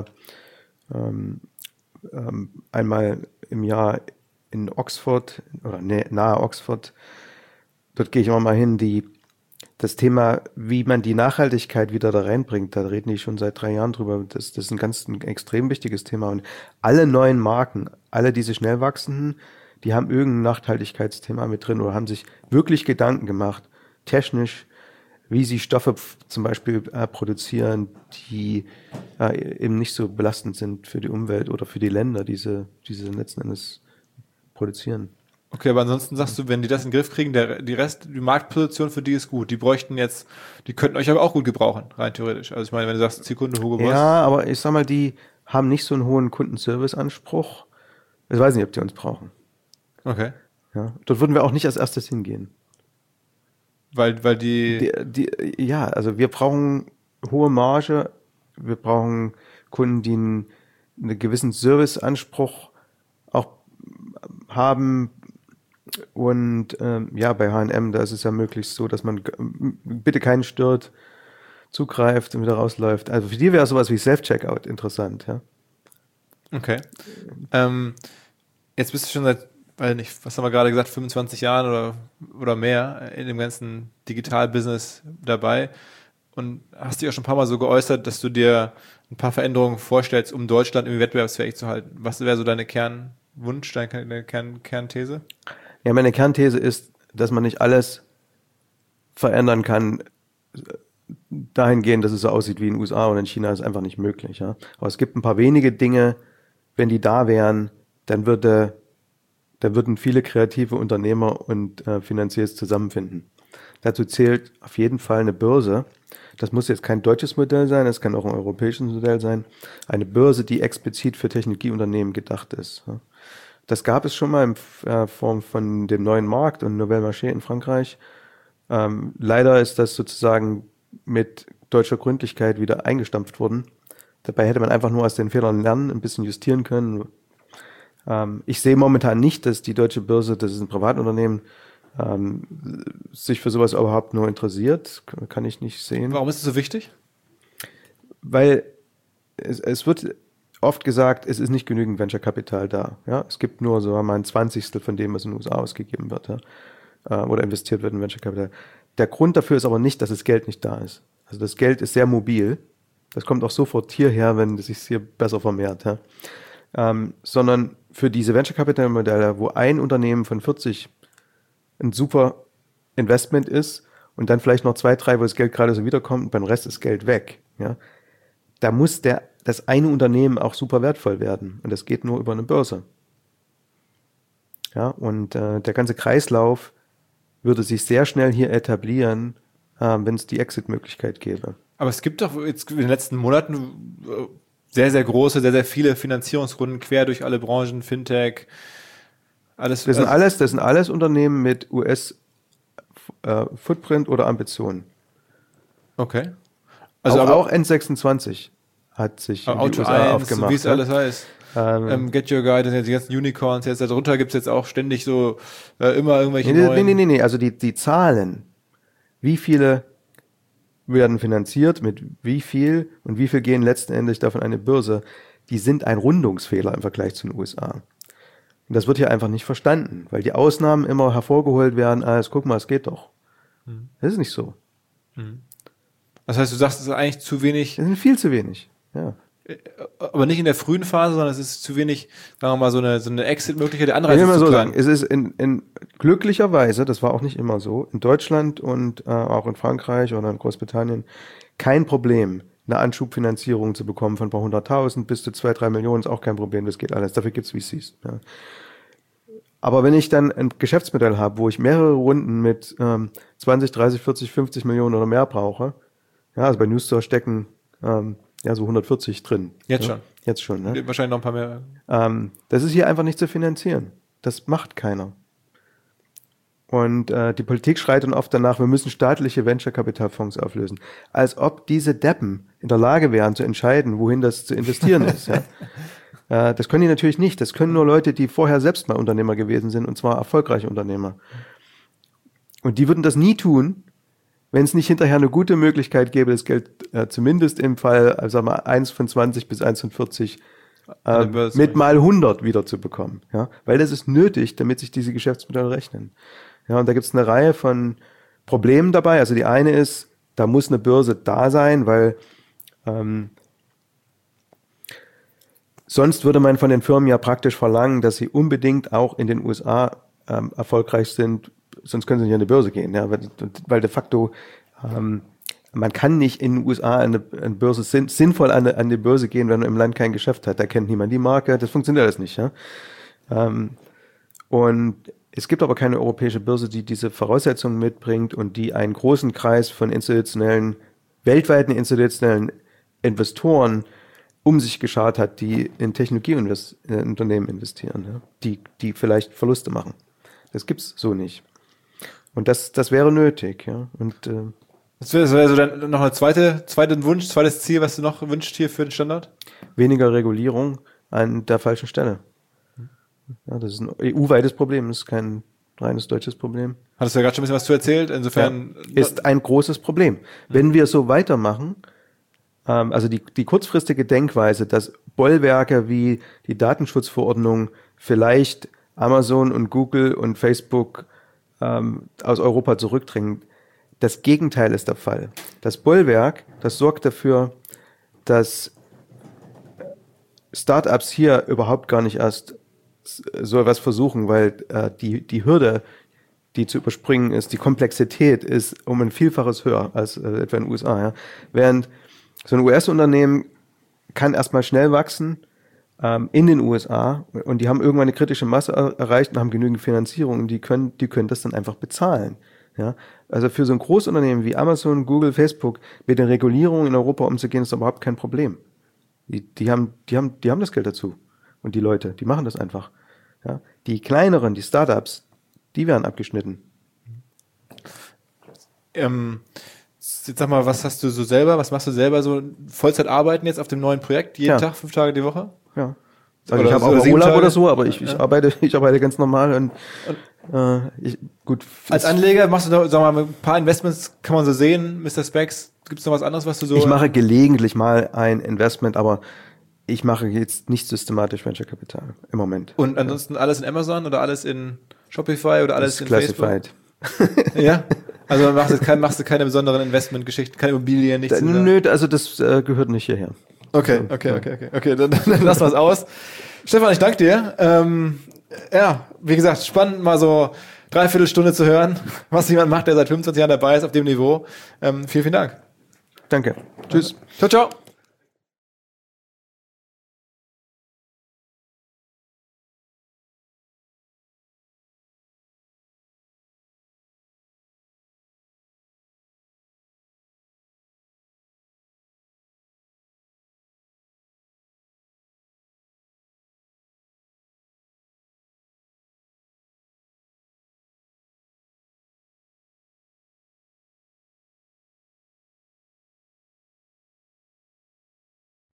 ähm, ähm, einmal im Jahr in Oxford oder nee, nahe Oxford. Dort gehe ich immer mal hin, die das Thema, wie man die Nachhaltigkeit wieder da reinbringt, da reden die schon seit drei Jahren drüber. Das, das ist ein ganz ein extrem wichtiges Thema. Und alle neuen Marken, alle diese schnell wachsenden, die haben irgendein Nachhaltigkeitsthema mit drin oder haben sich wirklich Gedanken gemacht, technisch, wie sie Stoffe zum Beispiel äh, produzieren, die äh, eben nicht so belastend sind für die Umwelt oder für die Länder, diese diese letzten Endes produzieren. Okay, aber ansonsten sagst du, wenn die das in den Griff kriegen, der, die Rest, die Marktposition für die ist gut. Die bräuchten jetzt, die könnten euch aber auch gut gebrauchen, rein theoretisch. Also ich meine, wenn du sagst, Zielkunde Hugo Boss. Ja, aber ich sag mal, die haben nicht so einen hohen Kundenservice-Anspruch. Ich weiß nicht, ob die uns brauchen. Okay. Ja, dort würden wir auch nicht als erstes hingehen. Weil, weil die, die, die... Ja, also wir brauchen hohe Marge, wir brauchen Kunden, die einen, einen gewissen Serviceanspruch auch haben. Und ähm, ja, bei H und M, da ist es ja möglichst so, dass man g- bitte keinen stört, zugreift und wieder rausläuft. Also für die wäre sowas wie Self-Checkout interessant, ja. Okay. Ähm, jetzt bist du schon seit, weiß nicht, was haben wir gerade gesagt, fünfundzwanzig Jahren oder, oder mehr in dem ganzen Digital-Business dabei und hast dich auch schon ein paar Mal so geäußert, dass du dir ein paar Veränderungen vorstellst, um Deutschland irgendwie wettbewerbsfähig zu halten. Was wäre so deine Kernwunsch, deine Kern, Kernthese? Ja, meine Kernthese ist, dass man nicht alles verändern kann, dahingehend, dass es so aussieht wie in den U S A und in China, ist einfach nicht möglich. Ja? Aber es gibt ein paar wenige Dinge, wenn die da wären, dann würde, dann würden viele kreative Unternehmer und äh, Financiers zusammenfinden. Dazu zählt auf jeden Fall eine Börse. Das muss jetzt kein deutsches Modell sein, es kann auch ein europäisches Modell sein. Eine Börse, die explizit für Technologieunternehmen gedacht ist. Ja? Das gab es schon mal in äh, Form von dem neuen Markt und Nouvelle Marché in Frankreich. Ähm, leider ist das sozusagen mit deutscher Gründlichkeit wieder eingestampft worden. Dabei hätte man einfach nur aus den Fehlern lernen, ein bisschen justieren können. Ähm, ich sehe momentan nicht, dass die deutsche Börse, das ist ein Privatunternehmen, ähm, sich für sowas überhaupt nur interessiert. Kann ich nicht sehen. Warum ist es so wichtig? Weil es, es wird oft gesagt, es ist nicht genügend Venture-Kapital da. Ja? Es gibt nur so mal ein Zwanzigstel von dem, was in den U S A ausgegeben wird, ja? äh, oder investiert wird in Venture-Kapital. Der Grund dafür ist aber nicht, dass das Geld nicht da ist. Also das Geld ist sehr mobil. Das kommt auch sofort hierher, wenn es sich hier besser vermehrt. Ja? Ähm, sondern für diese Venture-Capital-Modelle, wo ein Unternehmen von vierzig ein super Investment ist und dann vielleicht noch zwei, drei, wo das Geld gerade so wiederkommt und beim Rest ist Geld weg. Ja? Da muss der, das eine Unternehmen auch super wertvoll werden. Und das geht nur über eine Börse. Ja, und äh, der ganze Kreislauf würde sich sehr schnell hier etablieren, äh, wenn es die Exit-Möglichkeit gäbe. Aber es gibt doch jetzt in den letzten Monaten sehr, sehr große, sehr, sehr viele Finanzierungsrunden quer durch alle Branchen, Fintech, alles. Das sind alles, das sind alles Unternehmen mit U S-Footprint äh, oder Ambitionen. Okay. Also Also auch, aber auch N sechsundzwanzig hat sich in Auto die U S A eins, aufgemacht. wie es ja? alles heißt. Ähm, Ähm, Get Your Guide, das sind jetzt die ganzen Unicorns, jetzt darunter gibt es jetzt auch ständig so äh, immer irgendwelche nee, neuen... nee, nee, nee, also die, die Zahlen, wie viele werden finanziert, mit wie viel und wie viel gehen letzten Endes davon eine Börse, die sind ein Rundungsfehler im Vergleich zu den U S A. Und das wird hier einfach nicht verstanden, weil die Ausnahmen immer hervorgeholt werden als, guck mal, es geht doch. Hm. Das ist nicht so. Hm. Das heißt, du sagst, es ist eigentlich zu wenig... Das sind viel zu wenig, ja. Aber nicht in der frühen Phase, sondern es ist zu wenig, sagen wir mal, so eine, so eine Exit-Möglichkeit, der Ich Anreiz will ist mal zu so klein. sagen, es ist in, in glücklicherweise, das war auch nicht immer so, in Deutschland und äh, auch in Frankreich oder in Großbritannien kein Problem, eine Anschubfinanzierung zu bekommen von ein paar hunderttausend bis zu zwei, drei Millionen ist auch kein Problem, das geht alles. Dafür gibt's V Cs. Ja. Aber wenn ich dann ein Geschäftsmodell habe, wo ich mehrere Runden mit ähm, zwanzig, dreißig, vierzig, fünfzig Millionen oder mehr brauche, ja, also bei Newstore stecken ähm, ja so hundertvierzig drin. Jetzt ja. schon. Jetzt schon, ne? Wahrscheinlich noch ein paar mehr. Ähm, das ist hier einfach nicht zu finanzieren. Das macht keiner. Und äh, die Politik schreit dann oft danach, wir müssen staatliche Venture-Kapitalfonds auflösen. Als ob diese Deppen in der Lage wären zu entscheiden, wohin das zu investieren ist. Ja? Äh, das können die natürlich nicht. Das können nur Leute, die vorher selbst mal Unternehmer gewesen sind, und zwar erfolgreiche Unternehmer. Und die würden das nie tun, wenn es nicht hinterher eine gute Möglichkeit gäbe, das Geld äh, zumindest im Fall, also sagen wir mal, eins von zwanzig bis eins von vierzig äh, mit mal hundert wiederzubekommen. Ja? Weil das ist nötig, damit sich diese Geschäftsmodelle rechnen. Ja, und da gibt es eine Reihe von Problemen dabei. Also die eine ist, da muss eine Börse da sein, weil ähm, sonst würde man von den Firmen ja praktisch verlangen, dass sie unbedingt auch in den U S A ähm, erfolgreich sind, sonst können sie nicht an die Börse gehen, ja, weil, weil de facto ähm, man kann nicht in den U S A an eine, eine Börse sinn, sinnvoll an, eine, an die Börse gehen, wenn man im Land kein Geschäft hat. Da kennt niemand die Marke, das funktioniert alles nicht. Ja? Ähm, und es gibt aber keine europäische Börse, die diese Voraussetzungen mitbringt und die einen großen Kreis von institutionellen, weltweiten institutionellen Investoren um sich geschart hat, die in Technologieunternehmen investieren, ja? die, die vielleicht Verluste machen. Das gibt's so nicht. Und das, das wäre nötig. Ja. Und, äh, das wäre wär so dann noch ein zweite, zweiten Wunsch, zweites Ziel, was du noch wünschst hier für den Standort? Weniger Regulierung an der falschen Stelle. Ja, das ist ein E U-weites Problem, das ist kein reines deutsches Problem. Hattest du ja gerade schon ein bisschen was zu erzählt, insofern... Ja, ist ein großes Problem. Wenn wir so weitermachen, ähm, also die, die kurzfristige Denkweise, dass Bollwerke wie die Datenschutzverordnung vielleicht Amazon und Google und Facebook ähm, aus Europa zurückdrängen, das Gegenteil ist der Fall. Das Bollwerk, das sorgt dafür, dass Startups hier überhaupt gar nicht erst so etwas versuchen, weil äh, die, die Hürde, die zu überspringen ist, die Komplexität ist um ein Vielfaches höher als äh, etwa in den U S A. Ja. Während so ein U S-Unternehmen kann erstmal schnell wachsen ähm, in den U S A und die haben irgendwann eine kritische Masse er- erreicht und haben genügend Finanzierung und die können, die können das dann einfach bezahlen. Ja. Also für so ein Großunternehmen wie Amazon, Google, Facebook mit der Regulierung in Europa umzugehen, ist überhaupt kein Problem. Die, die haben, die haben, die haben das Geld dazu. Und die Leute, die machen das einfach. Ja. Die kleineren, die Startups, die werden abgeschnitten. Ähm, jetzt sag mal, was hast du so selber, was machst du selber so Vollzeit arbeiten jetzt auf dem neuen Projekt, jeden Ja. Tag, fünf Tage die Woche? Ja. Also Oder ich habe so auch sieben Urlaub Tage? oder so, aber ich, ich Ja. arbeite, ich arbeite ganz normal und äh, ich, gut. Als Anleger machst du da, sag mal, ein paar Investments, kann man so sehen, Mister Specs. Gibt es noch was anderes, was du so... Ich mache gelegentlich mal ein Investment, aber ich mache jetzt nicht systematisch Venture Capital im Moment. Und ansonsten alles in Amazon oder alles in Shopify oder alles Das in ist classified. Facebook? Ja? Also machst du, kein, machst du keine besonderen Investmentgeschichten, keine Immobilien, nichts? Da, in der- nö, also das äh, gehört nicht hierher. Okay, okay, okay, okay, okay, dann, dann lassen wir es aus. Stefan, ich danke dir. Ähm, ja, wie gesagt, spannend mal so dreiviertel Stunde zu hören, was jemand macht, der seit fünfundzwanzig Jahren dabei ist auf dem Niveau. Ähm, vielen, vielen Dank. Danke. Tschüss. Ciao, ciao.